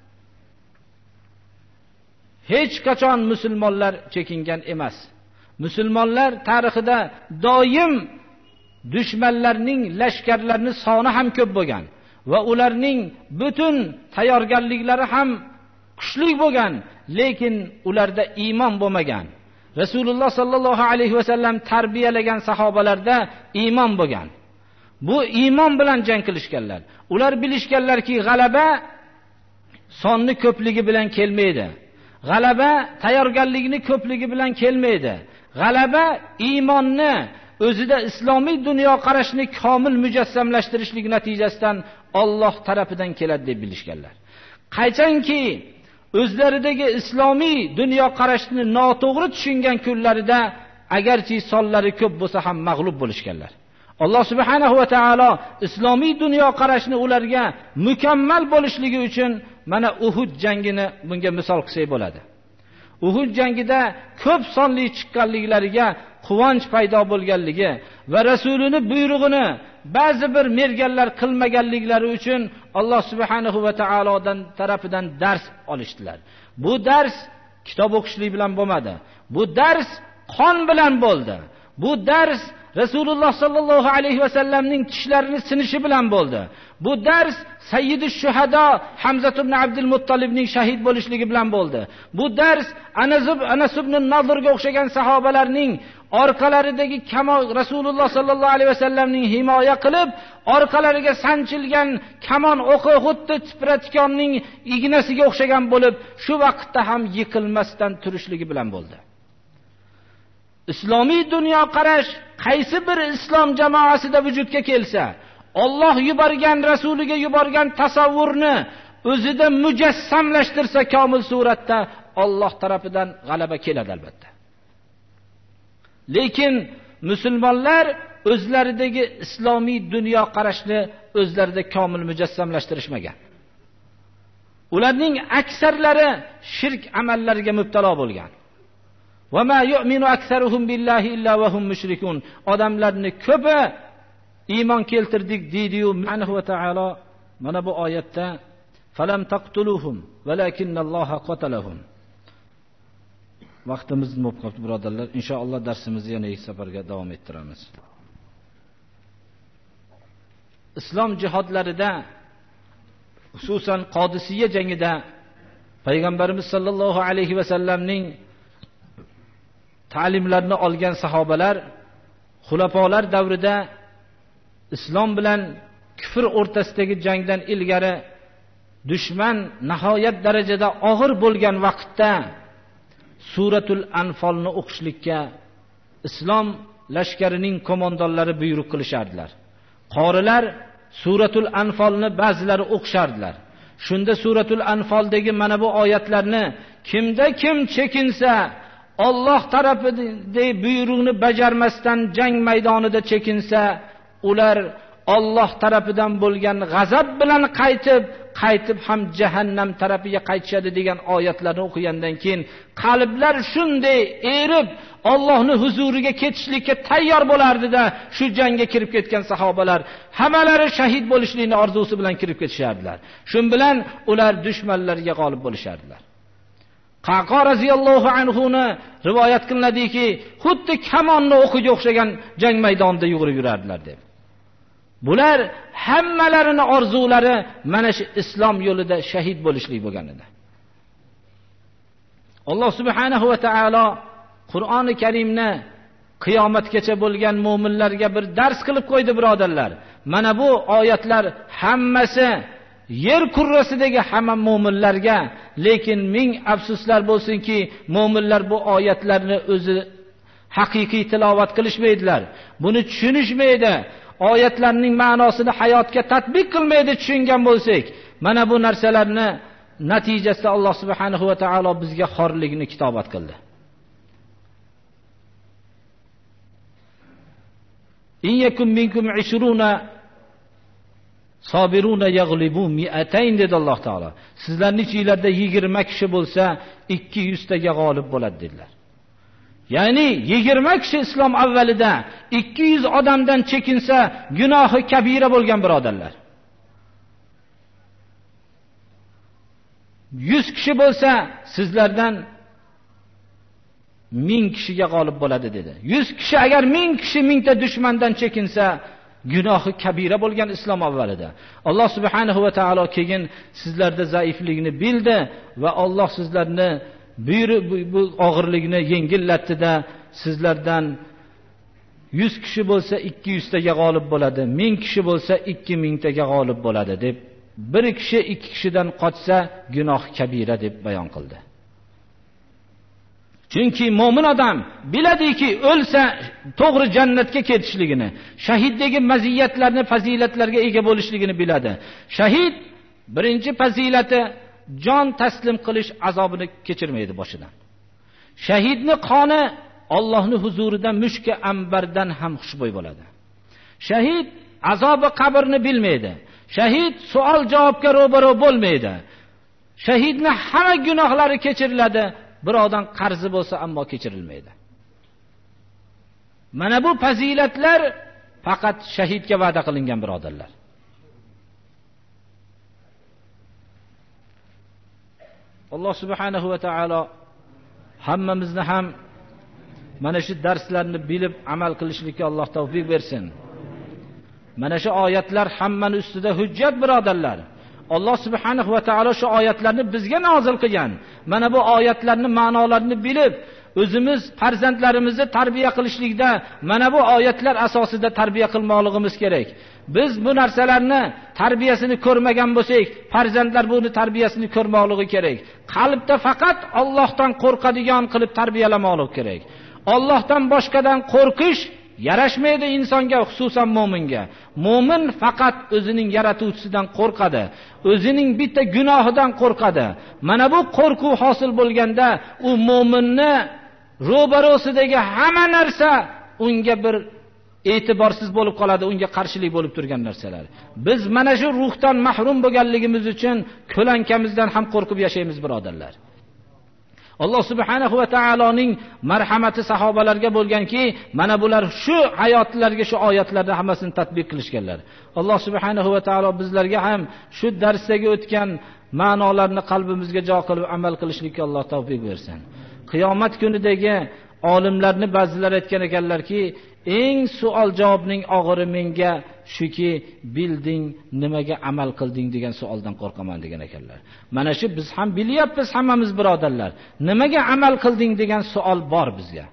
Hech qachon musulmonlar chekingan emas. Musulmonlar tarixida doim dushmanlarning lashkarlarini soni ham ko'p bo'lgan va ularning butun tayyorgarliklari ham kuchli bo'lgan, lekin ularda iymon bo'lmagan. Rasululloh sallallohu alayhi va sallam tarbiyalagan sahobalarda iymon bo'lgan. Bu iymon bilan jang qilishganlar. Ular bilishganlarki, g'alaba sonni ko'pligi bilan kelmaydi. G'alaba tayyorgarlikni ko'pligi bilan kelmaydi. G'alaba iymonni o'zida islomiy dunyoqarashni komil mujassamlashtirishlik natijasidan Alloh tarafidan keladi deb bilishganlar. Qachonki o'zlaridagi islomiy dunyoqarashni noto'g'ri tushungan kunlarida agarchi sonlari ko'p bo'lsa ham mag'lub bo'lishganlar. Alloh subhanahu va taolo islomiy dunyoqarashni ularga mukammal bo'lishligi uchun mana Uhud jangini bunga misol qilsak bo'ladi. Uhud jangida ko'p sonli chiqqanliklariga quvonch paydo bo'lganligi va Rasulining buyrug'ini ba'zi bir merganlar qilmaganliklari uchun Alloh subhanahu va taolodan tarafidan dars olishdilar. Bu dars kitob o'qishlik bilan bo'lmadi. Bu dars qon bilan bo'ldi. Bu dars Rasululloh sallallohu alayhi va sallamning tishlarini sinishi bilan bo'ldi. Bu dars Sayyidush Shuhada Hamza ibn Abdul Muttolibning shahid bo'lishligi bilan bo'ldi. Bu dars Anas ibn Nadrga o'xshagan sahobalarning orqalaridagi kamon Rasululloh sallallohu alayhi va sallamning himoya qilib, orqalariga sanchilgan kamon o'qi xuddi tipratikonning ignasiga o'xshagan bo'lib, shu vaqtda ham yiqilmasdan turishligi bilan bo'ldi. Islomiy dunyoqarash qaysi bir islom jamoasida vujudga kelsa, Alloh yuborgan rasuliga yuborgan tasavvurni o'zida mujassamlashtirsa komil suratda Alloh tarafidan g'alaba keladi albatta. Lekin musulmonlar o'zlaridagi islomiy dunyoqarashni o'zlarida komil mujassamlashtirishmagan. Ularning aksarlari shirk amallariga mubtalo bo'lgan. Va ma yu'minu aktsaruhum billahi illa wa hum mushrikun. Odamlarni ko'pi iymon keltirdik deydi-yu, Subhanahu va taolo mana bu oyatda falam taqtuluhum valakinnalloha qatalahum. Vaqtimiz bo'lib qoldi birodarlar. Inshaalloh darsimizni yana ikki safarga davom ettiramiz. Islom jihodlarida, xususan Qodisiya jangida Payg'ambarimiz sallallohu alayhi va sallamning ta'limlarini olgan sahobalar xulafolar davrida islom bilan kufr o'rtasidagi jangdan ilgari dushman nihoyat darajada og'ir bo'lgan vaqtda Suratul Anfalni o'qishlikka islom lashkarining qo'mondonlari buyruq qilishardilar. Qorilar Suratul Anfalni ba'zilari o'qishardilar. Shunda Suratul Anfaldagi mana bu oyatlarni kimda kim chekinsa, Alloh tarafidan buyruqni bajarmasdan jang maydonida chekinsa, ular Alloh tarafidan bo'lgan g'azab bilan qaytib, qaytib ham jahannam tarafiga qaytishadi degan oyatlarni o'qigandan keyin qalblar shunday erib, Allohning huzuriga ketishlikka tayyor bo'lardi-da, shu jangga kirib ketgan sahobalar hammalari shahid bo'lishlikni orzusi bilan kirib ketishardilar. Shun bilan ular dushmanlarga g'olib bo'lishardilar. Qaqo raziyallohu anhuni rivoyat qilinadiki, xuddi kamonni o'qiga o'xshagan jang maydonida yugurib yurardilar deb. Bular hammalarini orzulari mana shu islom yo'lida shahid bo'lishlik bo'lgan edi. Alloh subhanahu va taolo Qur'oni Karimni qiyomatgacha bo'lgan mu'minlarga bir dars qilib qo'ydi birodarlar. Mana bu oyatlar hammasi yer kurrasidagi hamma mu'minlarga. Lekin ming afsuslar bo'lsinki, mu'minlar bu oyatlarni o'zi haqiqiy tilovat qilishmaydilar. Buni tushunishmaydi. Oyatlarning ma'nosini hayotga tatbiq qilmaydi. Tushungan bo'lsak, mana bu narsalarni natijasida Alloh subhanahu va taolo bizga xorlikni kitobat qildi. In yakum minkum ishruna sabiruna yaghlibu mi'atayn dedi Alloh taolo. Sizlarning ichingizda yigirma kishi bo'lsa, ikki yuz taga g'olib bo'ladi dedilar. Ya'ni yigirma kishi islom avvalida ikki yuz odamdan chekinsa, gunohi kabira bo'lgan birodarlar. yuz kishi bo'lsa, sizlardan ming kishiga g'olib bo'ladi dedi. yuz kishi agar ming kishi mingta dushmandan chekinsa, gunohi kabira bo'lgan islom avvalida. Alloh subhanahu va taolo keyin sizlarda zaiflikni bildi va Alloh sizlarni bu og'irlikni yengillatdi-da, sizlardan yuz kishi bo'lsa ikki yuz taga g'olib bo'ladi, ming kishi bo'lsa ikki ming taga g'olib bo'ladi deb, bir kishi ikki kishidan qochsa gunoh kabira deb bayon qildi. Chunki mo'min odam biladiki, o'lsa to'g'ri jannatga ketishligini, shahiddagi maziyatlarni, fazilatlarga ega bo'lishligini biladi. Shahid birinchi fazilati jon taslim qilish azobini kechirmaydi boshidan. Shahidning qoni Allohning huzurida mushka ambardan ham xushbo'y bo'ladi. Shahid azobi qabrni bilmaydi. Shahid savol javobga ro'baro bo'lmaydi. Shahidning hamma gunohlari kechiriladi. Birodan qarzi bo'lsa ammo kechirilmaydi. Mana bu fazilatlar faqat shahidga va'da qilingan birodarlar. Alloh subhanahu va taolo hammamizni ham mana shu darslarni bilib amal qilishlikka Alloh tavfiq bersin. Mana shu oyatlar hammaning ustida hujjat birodarlar. Alloh subhanahu va taolo shu oyatlarni bizga nozil qilgan. Mana bu oyatlarning ma'nolarini bilib, o'zimiz farzandlarimizni tarbiya qilishlikda mana bu oyatlar asosida tarbiya qilmoqligimiz kerak. Biz bu narsalarni tarbiyasini ko'rmagan bo'lsak, farzandlar buni tarbiyasini ko'rmoqligi kerak. Qalbda faqat Allohdan qo'rqadigan qilib tarbiyalamoqlik kerak. Allohdan boshqadan qo'rqish yarashmaydi insonga, xususan mo'minga. Mo'min faqat o'zining yaratuvchisidan qo'rqadi, o'zining bitta gunohidan qo'rqadi. Mana bu qo'rquv hosil bo'lganda, u mo'minni ro'barosidagi hamma narsa unga bir e'tiborsiz bo'lib qoladi, unga qarshilik bo'lib turgan narsalar. Biz mana shu ruhdan mahrum bo'lganligimiz uchun ko'lankamizdan ham qo'rqib yashaymiz birodarlar. Alloh subhanahu va taoloning marhamati sahobalarga bo'lganki, mana bular shu hayotlarga shu oyatlarni hammasini tatbiq qilishganlar. Alloh subhanahu va taolo bizlarga ham shu darsdagi o'tgan ma'nolarni qalbimizga jo qilib amal qilishlikka Alloh tavfiq bersin. Qiyomat kunidagi olimlarni ba'zilar aytgan ekanlarki, eng savol javobning og'iri menga shuki, bilding, nimaga amal qilding degan savoldan qo'rqaman degan ekanlar. Mana shu biz ham bilyapmiz hammamiz birodarlar. Nimaga amal qilding degan savol bor bizga.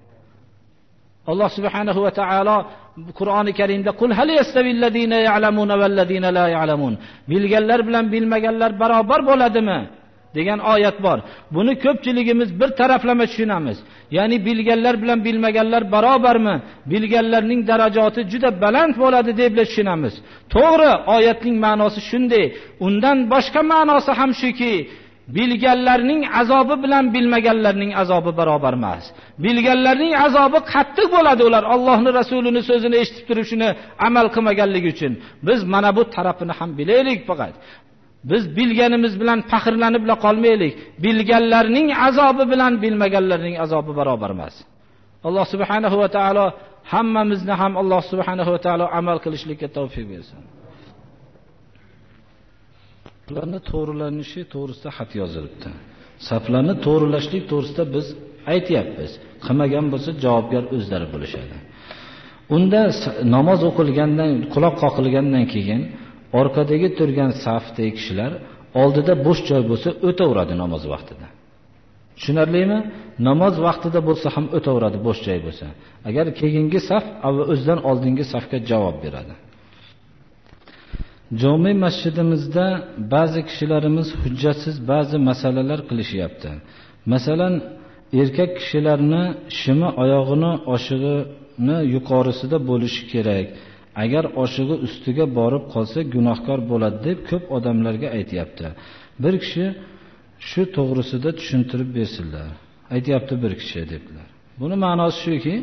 Alloh subhanahu va taolo Qur'oni Karimda qul hal yastavillazina ya'lamuna vallazina la ya'lamun. Bilganlar bilan bilmaganlar barobar bo'ladimi degan oyat bor. Buni ko'pchiligimiz bir taraflama tushunamiz. Ya'ni bilganlar bilan bilmaganlar barobarmi? Bilganlarning darajati juda baland bo'ladi deb tushunamiz. To'g'ri, oyatning ma'nosi shunday. Undan boshqa ma'nosi ham shuki, bilganlarning azobi bilan bilmaganlarning azobi barobar emas. Bilganlarning azobi qattiq bo'ladi, ular Allohning rasulining so'zini eshitib turib shuni amal qilmaganligi uchun. Biz mana bu tarafini ham bilaylik faqat. Biz bilganimiz bilan faxrlanib la qolmaylik. Bilganlarning azobi bilan bilmaganlarning azobi barobar emas. Alloh subhanahu va taolo hammamizni ham Alloh subhanahu va taolo amal qilishlikka tavfiq bersin. Ularni to'g'rilanishi to'g'risida xat yozilibdi. Saflarni to'g'rilashlik to'g'risida biz aytayapmiz. Qilmagan bo'lsa javobgar o'zlari bo'lishadi. Unda namoz o'qilgandan, quloq qoqilgandan keyin orqadagi turgan safdagi kishilar oldida bo'sh joy bo'lsa o'taveradi namoz vaqtida. Tushunarlimi? Namoz vaqtida bo'lsa ham o'taveradi bo'sh joy bo'lsa. Agar keyingi saf o'zidan oldingi safga javob beradi. Jome masjidimizda ba'zi kishilarimiz hujjatsiz ba'zi masalalar qilishyapti. Masalan, erkak kishilarni shimi oyog'ini oshig'ini yuqorisida bo'lishi kerak. Agar oshig'i ustiga borib qolsa gunohkor bo'ladi deb ko'p odamlarga aytayapti. Bir kishi shu to'g'risida tushuntirib bersinlar. Aytayapti bir kishi debdilar. Buni ma'nosi shuki,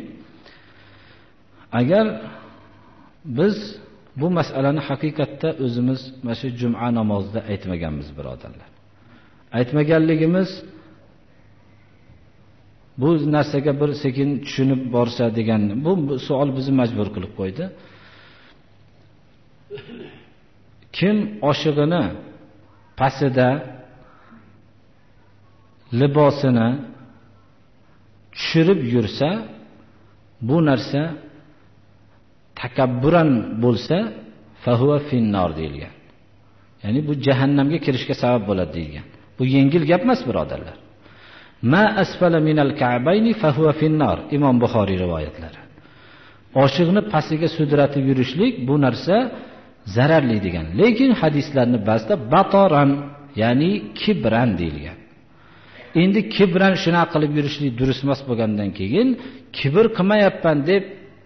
agar biz bu masalani haqiqatda o'zimiz mana shu juma namozida aytmaganmiz, birodarlar. Aytmaganligimiz bu narsaga bir sekin tushunib borsa degan bu savol bizni majbur qilib qo'ydi. Kim oshig'ini pastida libosini tushirib yursa, bu narsa takabburan bo'lsa, fahuva finnar deyilgan. Ya'ni bu jahannamga kirishga sabab bo'ladi deyilgan. Bu yengil gap emas, birodarlar. Ma asfala minal ka'bayni fahuva finnar. Imom Buxoriy rivoyatlari. Oshiqni pastiga sudratib yurishlik bu narsa zararli degan. Lekin hadislarni ba'zida batoran, ya'ni kibran deyilgan. Endi kibran shuna qilib yurishlik durust emas bo'lgandan keyin kibr qilmayapman deb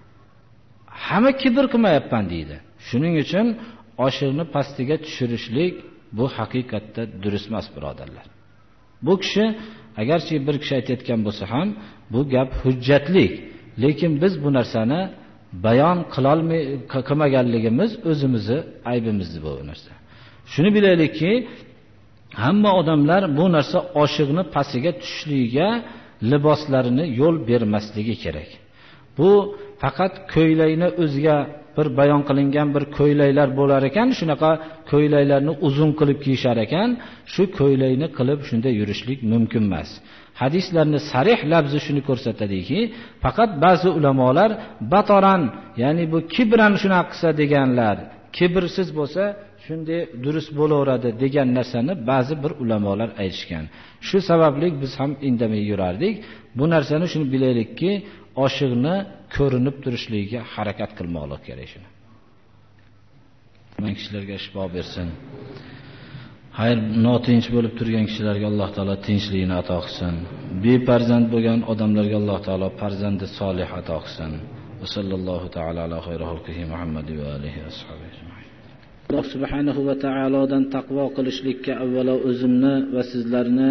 hamma kibr qilmayapman deydi. Shuning uchun oshiqni pastiga tushirishlik bu haqiqatda durust emas, birodarlar. Bu kishi agarchi bir kishi aytayotgan bo'lsa ham bu gap hujjatli, lekin biz bu narsani bayon qilolmay qilmaganligimiz o'zimizni aybimiz bu narsa. Shuni bilaylikki, hamma odamlar bu narsa oshiqni pastiga tushishligiga liboslarini yo'l bermasligi kerak. Bu faqat ko'ylayni o'ziga bir bayon qilingan bir ko'ylaylar bo'lar ekan, shunaqa ko'ylaylarni uzun qilib kiyishar ekan, shu ko'ylayni qilib shunda yurishlik mumkin emas. Hadislarni sarih lafzi shuni ko'rsatadiki, faqat ba'zi ulamolar batoran, ya'ni bu kibran shuna qilsa deganlar, kibrsiz bo'lsa shunday durust bo'laveradi degan narsani ba'zi bir ulamolar aytishgan. Shu sababli biz ham indamay yurardik. Bu narsani shuni bilaylikki, oshiqni ko'rinib turishligiga harakat qilmoqlik kerak shuni. Men kishilarga shifo bersin. Hayr, notinch bo'lib turgan kishilarga Alloh taolo tinchlikni ato qilsin. Befarzand bo'lgan odamlarga Alloh taolo farzandi solih ato qilsin. Va sallallohu taala ala xayri xalqihi Muhammad va alihi ashabihi. Alloh subhanahu va taolodan taqvo qilishlikka avvalo o'zimni va sizlarni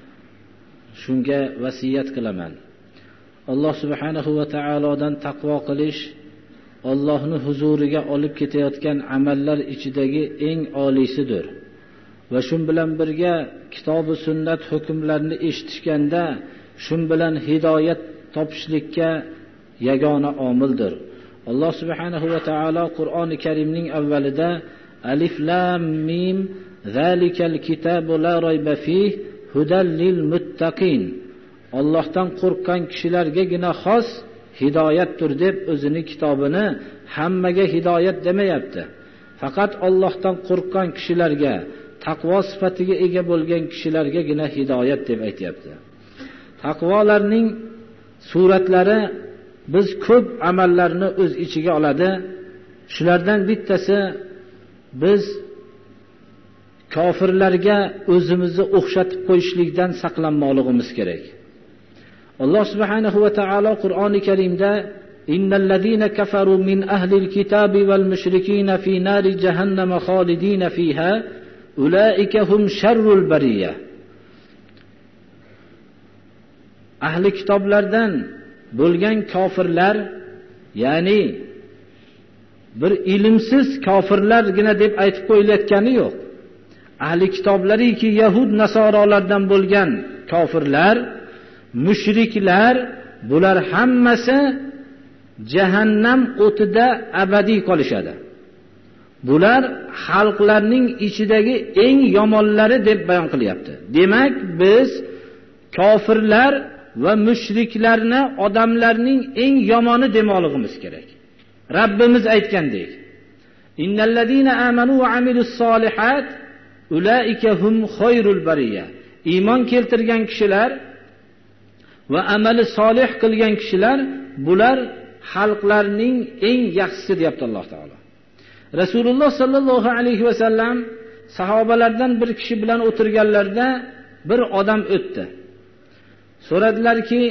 shunga vasiyat qilaman. Alloh subhanahu va taolodan taqvo qilish Allohning huzuriga olib ketayotgan amallar ichidagi eng oliysidir. Va shun bilan birga kitob va sunnat hukmlarini eshitishganda shun bilan hidoyat topishlikka yagona omildir. Alloh subhanahu va taolo Qur'oni Karimning avvalida Alif lam mim zalikal kitabu la rayba fih hudal lil muttaqin. Allohdan qo'rqgan kishilargagina xos hidoyatdir deb o'zining kitobini hammaga hidoyat demayapti. Faqat Allohdan qo'rqgan kishilarga, taqvo sifatiga ega bo'lgan kishilargagina hidoyat deb aytayapti. Taqvolarning suratlari biz ko'p amallarni o'z ichiga oladi. Shulardan bittasi biz kofirlarga o'zimizni o'xshatib qo'yishlikdan saqlanmoqligimiz kerak. Alloh subhanahu va taolo Qur'oni Karimda innal ladina kafaru min ahli al-kitabi wal mushrikina fi nari jahannama khalidina fiha ulaika hum sharrul bariyah. Ahli kitoblardan bo'lgan kofirlar, ya'ni bir ilmsiz kofirlargina deb aytib qo'yilayotgani yo'q. Ahli kitoblariki Yahud nasorolardan bo'lgan kofirlar, mushriklar, bular hammasi jahannam o'tida abadiy qolishadi. Bular xalqlarning ichidagi eng yomonlari deb bayon qilyapti. Demak, biz kofirlar va mushriklarni odamlarning eng yomoni demoqligimiz kerak. Rabbimiz aytgandek: "Innallazina amanu va amilus solihat ulaika hum khayrul bariyah." Iymon keltirgan kishilar va amali solih qilgan kishilar bular xalqlarning eng yaxshisi deyapti Alloh taolo. Rasululloh sallallohu alayhi va sallam sahobalardan bir kishi bilan o'tirganlarda bir odam o'tdi. So'radilarki,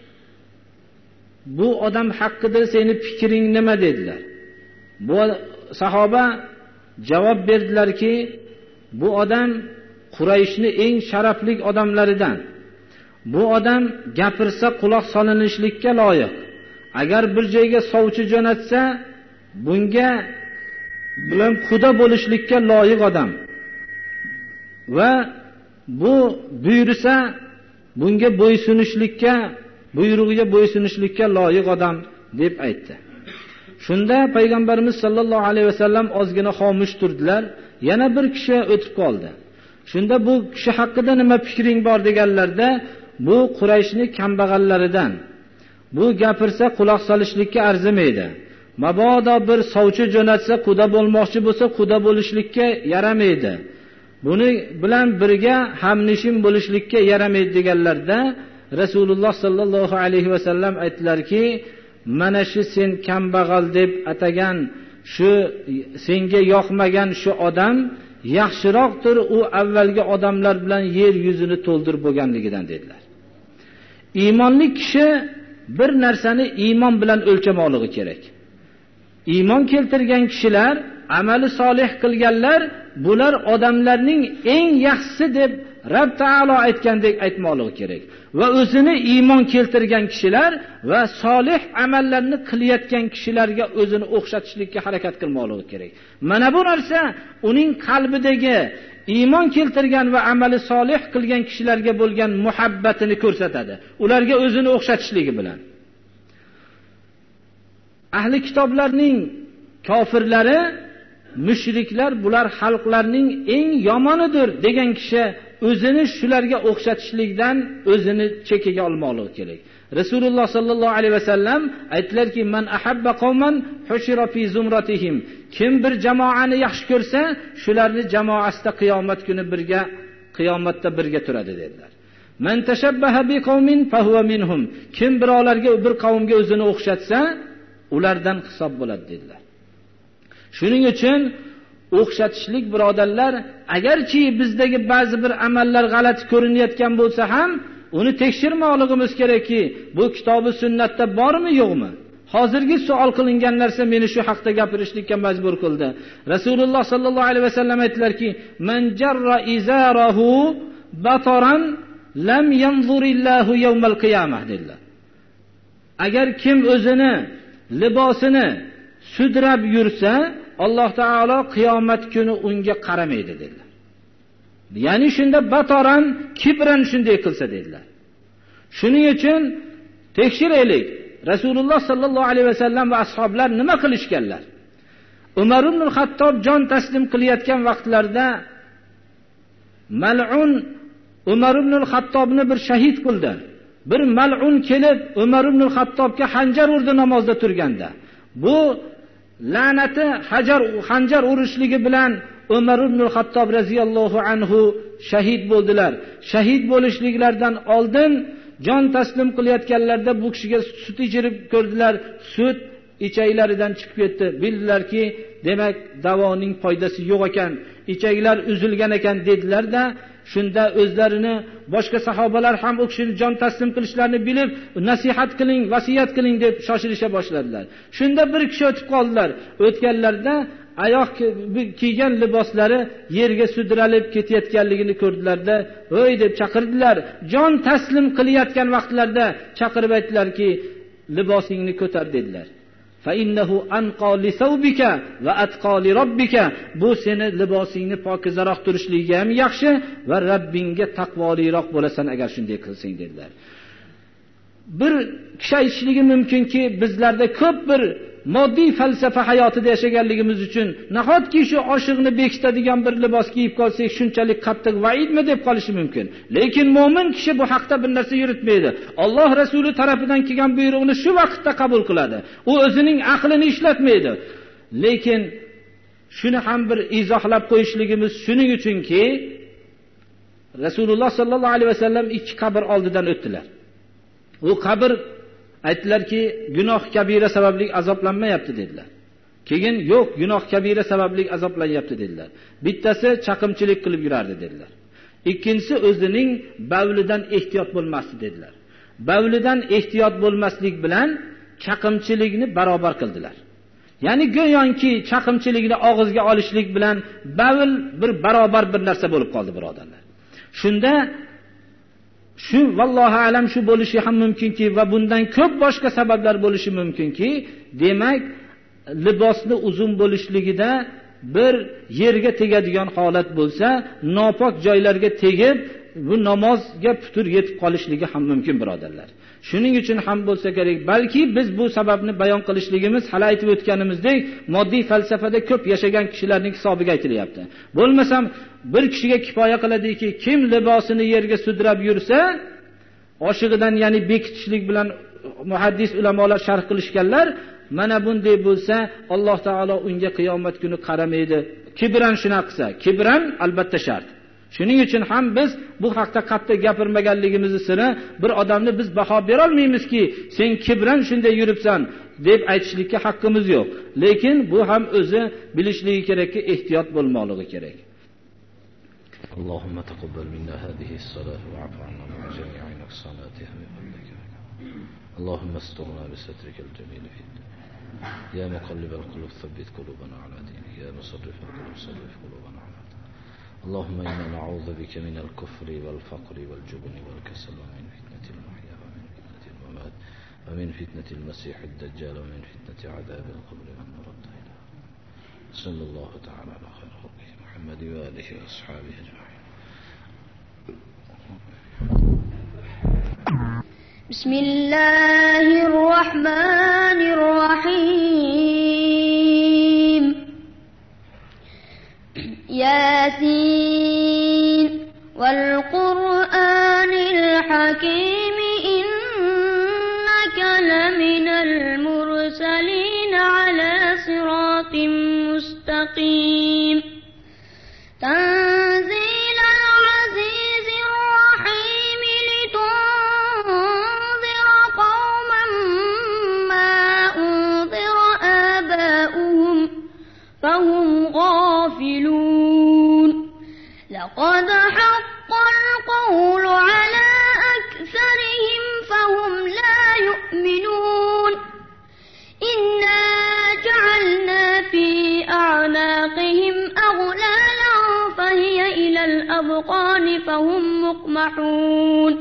bu odam haqida seni fikring nima dedilar. Bu sahoba javob berdilarki, bu odam Qurayshning eng sharafli odamlaridan. Bu odam gapirsa quloq solinishlikka loyiq. Agar bir joyga sovchi jo'natsa, bunga bilan xudo bo'lishlikka loyiq odam. Va bu buyursa, bunga bo'ysunishlikka, buyrug'iga bo'ysunishlikka loyiq odam deb aytdi. Shunda payg'ambarimiz sollallohu alayhi vasallam ozgina xomush turdilar. Yana bir kishi o'tib qoldi. Shunda bu kishi haqida nima fikring bor deganlarda, bu Qurayshning kambag'allaridan. Bu gapirsa quloq solishlikka arzimaydi. Mabodo bir sovchi jo'natsa, quda bo'lmoqchi bo'lsa, quda bo'lishlikka yaramaydi. Buni bilan birga hamnishim bo'lishlikka yaramaydi deganlarda, Rasululloh sallallohu alayhi vasallam aytdilarki, mana shu sen kambag'al deb atagan, shu senga yoqmagan shu odam yaxshiroqdir u avvalgi odamlar bilan yer yuzini to'ldirib bo'lganligidan dedilar. Iymonli kishi bir narsani iymon bilan o'lchamoqligi kerak. Iymon keltirgan kishilar, amali solih qilganlar, bular odamlarning eng yaxshisi deb Rabb taolo aytgandek aytmoqligi kerak. Va o'zini iymon keltirgan kishilar va solih amallarni qilayotgan kishilarga o'zini o'xshatishlikka harakat qilmoqligi kerak. Mana bu narsa uning qalbidagi iymon keltirgan va amali solih qilgan kishilarga bo'lgan muhabbatini ko'rsatadi. Ularga o'zini o'xshatishligi bilan. Ahli kitoblarning kofirlari, mushriklar bular xalqlarning eng yomonidir degan kishi o'zini shularga o'xshatishlikdan o'zini chekiga olmoqligi kerak. Rasululloh sallallohu alayhi vasallam aytdilarki, "Man ahabba qawman hushira fi zumratihim." Kim bir jamoani yaxshi ko'rsa, shularni jamoasida qiyomat kuni birga qiyomatda birga turadi dedilar. "Man tashabbaha bi qawmin fa huwa minhum." Kim birovlarga bir qavmga o'zini o'xshatsa, ulardan hisob bo'ladi dedilar. Shuning uchun o'xshatishlik birodarlar, agarchi bizdagi ba'zi bir amallar g'alati ko'rinayotgan bo'lsa ham, uni tekshirmoqligimiz kerakki, bu kitobi sunnatda bormi, yo'qmi? Hozirgi savol qilingan narsa meni shu haqda gapirishlikka majbur qildi. Rasululloh sallallohu alayhi vasallam aytdilarki, "Man jarra izarahu bataran lam yanzurillahu yawmal qiyamah" dedilar. Agar kim o'zini libosini sudrab yursa, Alloh taolo qiyomat kuni unga qaramaydi dedilar. Ya'ni shunda batoran, kibran shunday qilsa dedilar. Shuning uchun tekshiraylik. Rasululloh sallallohu alayhi vasallam va ashoblar nima qilishganlar? Umar ibn al-Xattob jon taslim qilayotgan vaqtlarda mal'un Umar ibn al-Xattobni bir shahid qildi. Bir mal'un kelib Umar ibn al-Xattobga xanjar urdi namozda turganda. Bu la'nati hajar xanjar urishligi bilan Umar ibn al-Xattob radhiyallohu anhu shahid bo'ldilar. Shahid bo'lishliklaridan oldin jon taslim qilayotganlarda bu kishiga sut ichirib ko'rdilar. Sut ichaklaridan chiqib ketdi. Bildilarki, demak davoning foydasi yo'q ekan, ichaklar uzilgan ekan dedilar-da, shunda o'zlarini boshqa sahobalar ham u kishini jon taslim qilishlarini bilib, nasihat qiling, vasiyat qiling deb shoshilisha boshladilar. Shunda bir kishi o'tib qoldilar. O'tganlarda oyoq kiygan liboslari yerga sudralib ketayotganligini ko'rdilarda, "Voy" deb chaqirdilar. Jon taslim qilayotgan vaqtlarda chaqirib aytdilarki, "Libosingni ko'tar" dedilar. "Fa innahu anqa li thawbika va atqa li robbika." Bu seni libosingni pokizaroq turishligiga ham yaxshi va Rabbingga taqvoliroq bo'lasan agar shunday qilsang dedilar. Bir kishi aytishligi mumkinki, bizlarda ko'p bir moddiy falsafa hayotida yashaganligimiz uchun nahotki shu oshiqni bekitadigan bir libos kiyib qolsak shunchalik qattiq vaidmi deb qolishi mumkin. Lekin mo'min kishi bu haqda bir narsa yuritmaydi. Alloh rasuli tarafidan kelgan buyruqni shu vaqtda qabul qiladi. U o'zining aqlini ishlatmaydi. Lekin shuni ham bir izohlab qo'yishligimiz shuning uchunki, Rasululloh sallallohu alayhi vasallam ikki qabr oldidan o'tdilar. U qabr aytdilarki, gunoh kabira sababli azoblanmayapti dedilar. Keyin yo'q, gunoh kabira sababli azoblanyapti dedilar. Bittasi chaqimchilik qilib yurardi dedilar. Ikkinchisi o'zining bavlidan ehtiyot bo'lmasdi dedilar. Bavlidan ehtiyot bo'lmaslik bilan chaqimchilikni barobar qildilar. Ya'ni go'yoki chaqimchilikni og'izga olishlik bilan bavl bir barobar bir narsa bo'lib qoldi birodarlar. Shunda shu vallohu alam shu bo'lishi ham mumkinki va bundan ko'p boshqa sabablar bo'lishi mumkinki, demak libosni uzun bo'lishligida bir yerga tegadigan holat bo'lsa, nopok joylarga tegib bu namozga putur yetib qolishligi ham mumkin birodarlar. Shuning uchun ham bo'lsa kerak, balki biz bu sababni bayon qilishligimiz hali aytib o'tganimizdek, moddiy falsafada ko'p yashagan kishilarning hisobiga aytilyapti. Bo'lmasam bir kishiga kifoya qiladiki, kim libosini yerga sudrab yursa, oshig'idan ya'ni bekitishlik bilan muhaddis ulamolar sharh qilishganlar, mana bunday bo'lsa Alloh taolo unga qiyomat kuni qaramaydi. Kibran shunaqa qilsa, kibran albatta shart. Shuning uchun ham biz bu haqda qattiq gapirmaganligimizni siri bir odamni biz baho bera olmaymizki, sen kibran shunday yuribsan deb aytishlikka haqqimiz yo'q. Lekin bu ham o'zi bilishligi kerakki, ehtiyot bo'lmoqligi kerak. Allohumma taqabbal minna hadhihi as-salat wa'fu 'anna ma'a jami'i nuqsanatiha min fadlika. Allahumma asturna bi satrikal jamil fi dunya. Ya muqallibal qulub thabbit qulubana 'ala dinik. Ya musarrifal qulub sarrif qulubana 'ala dinik. اللهم إنا نعوذ بك من الكفر والفقر والجبن والكسل ومن فتنة المحيا ومن فتنة الممات ومن فتنة المسيح الدجال ومن فتنة عذاب القبر والمرد إليه. صلى الله تعالى على خير خلقه محمد وآله وأصحابه أجمعين. بسم الله الرحمن الرحيم. ياسين والقرآن الحكيم إنك لمن المرسلين على صراط مستقيم. تنزيل العزيز الرحيم لتنذر قوما ما أنذر آباؤهم فهم غافلون. لقد حق القول على أكثرهم فهم لا يؤمنون. إنا جعلنا في أعناقهم أغلالا فهي إلى الأذقان فهم مقمحون.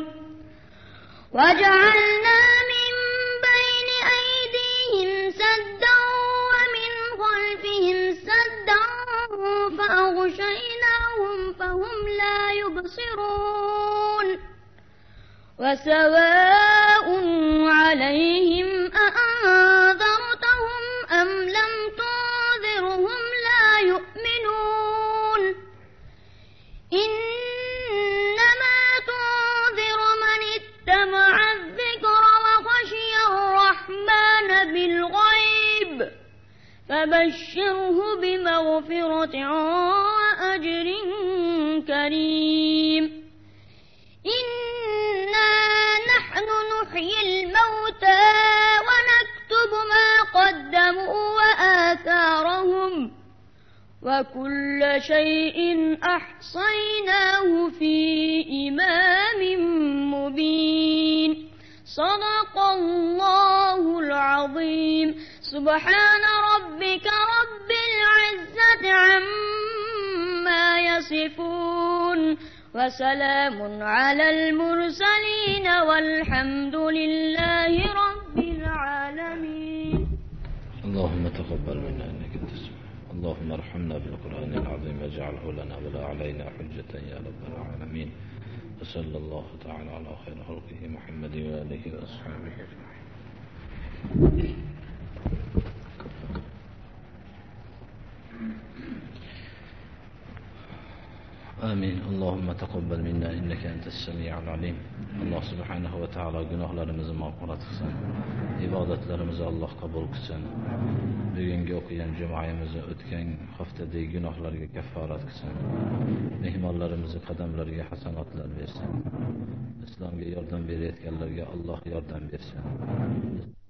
وجعلنا من بين أيديهم سدا ومن خلفهم سدا فأغشيناهم فهم لا يبصرون. وسواء عليهم أأنذرتهم أم لم تنذرهم لا يؤمنون. إنما تنذر من اتبع الذكر وخشي الرحمن بالغيب فبشره بمغفرة وأجر كريم. إنا نحن نحيي الموتى ونكتب ما قدموا وآثارهم وكل شيء أحصيناه في إمام مبين. صدق الله العظيم. سبحان ربك رب العزة عما يصفون وسلام على المرسلين والحمد لله رب العالمين. اللهم تقبل منا إنك أنت السميع. اللهم ارحمنا بالقرآن العظيم واجعله لنا ولا علينا حجة يا رب العالمين. وصلى الله تعالى على خير خلقه محمد وآله وأصحابه أجمعين. آمين. اللهم تقبل منا إنك أنت السميع العليم. الله سبحانه ve Teala günahlarımızı mağfiret kılsın. İbadetlerimizi Allah kabul kılsın. Bugünkü okuyan cemaatimizi ötken haftadaki günahlarga kefaret kılsın. Mehmanlarımızı kademlerge hasanatlar versin. İslam'a yardım beriyetkenlerge Allah yardım versin.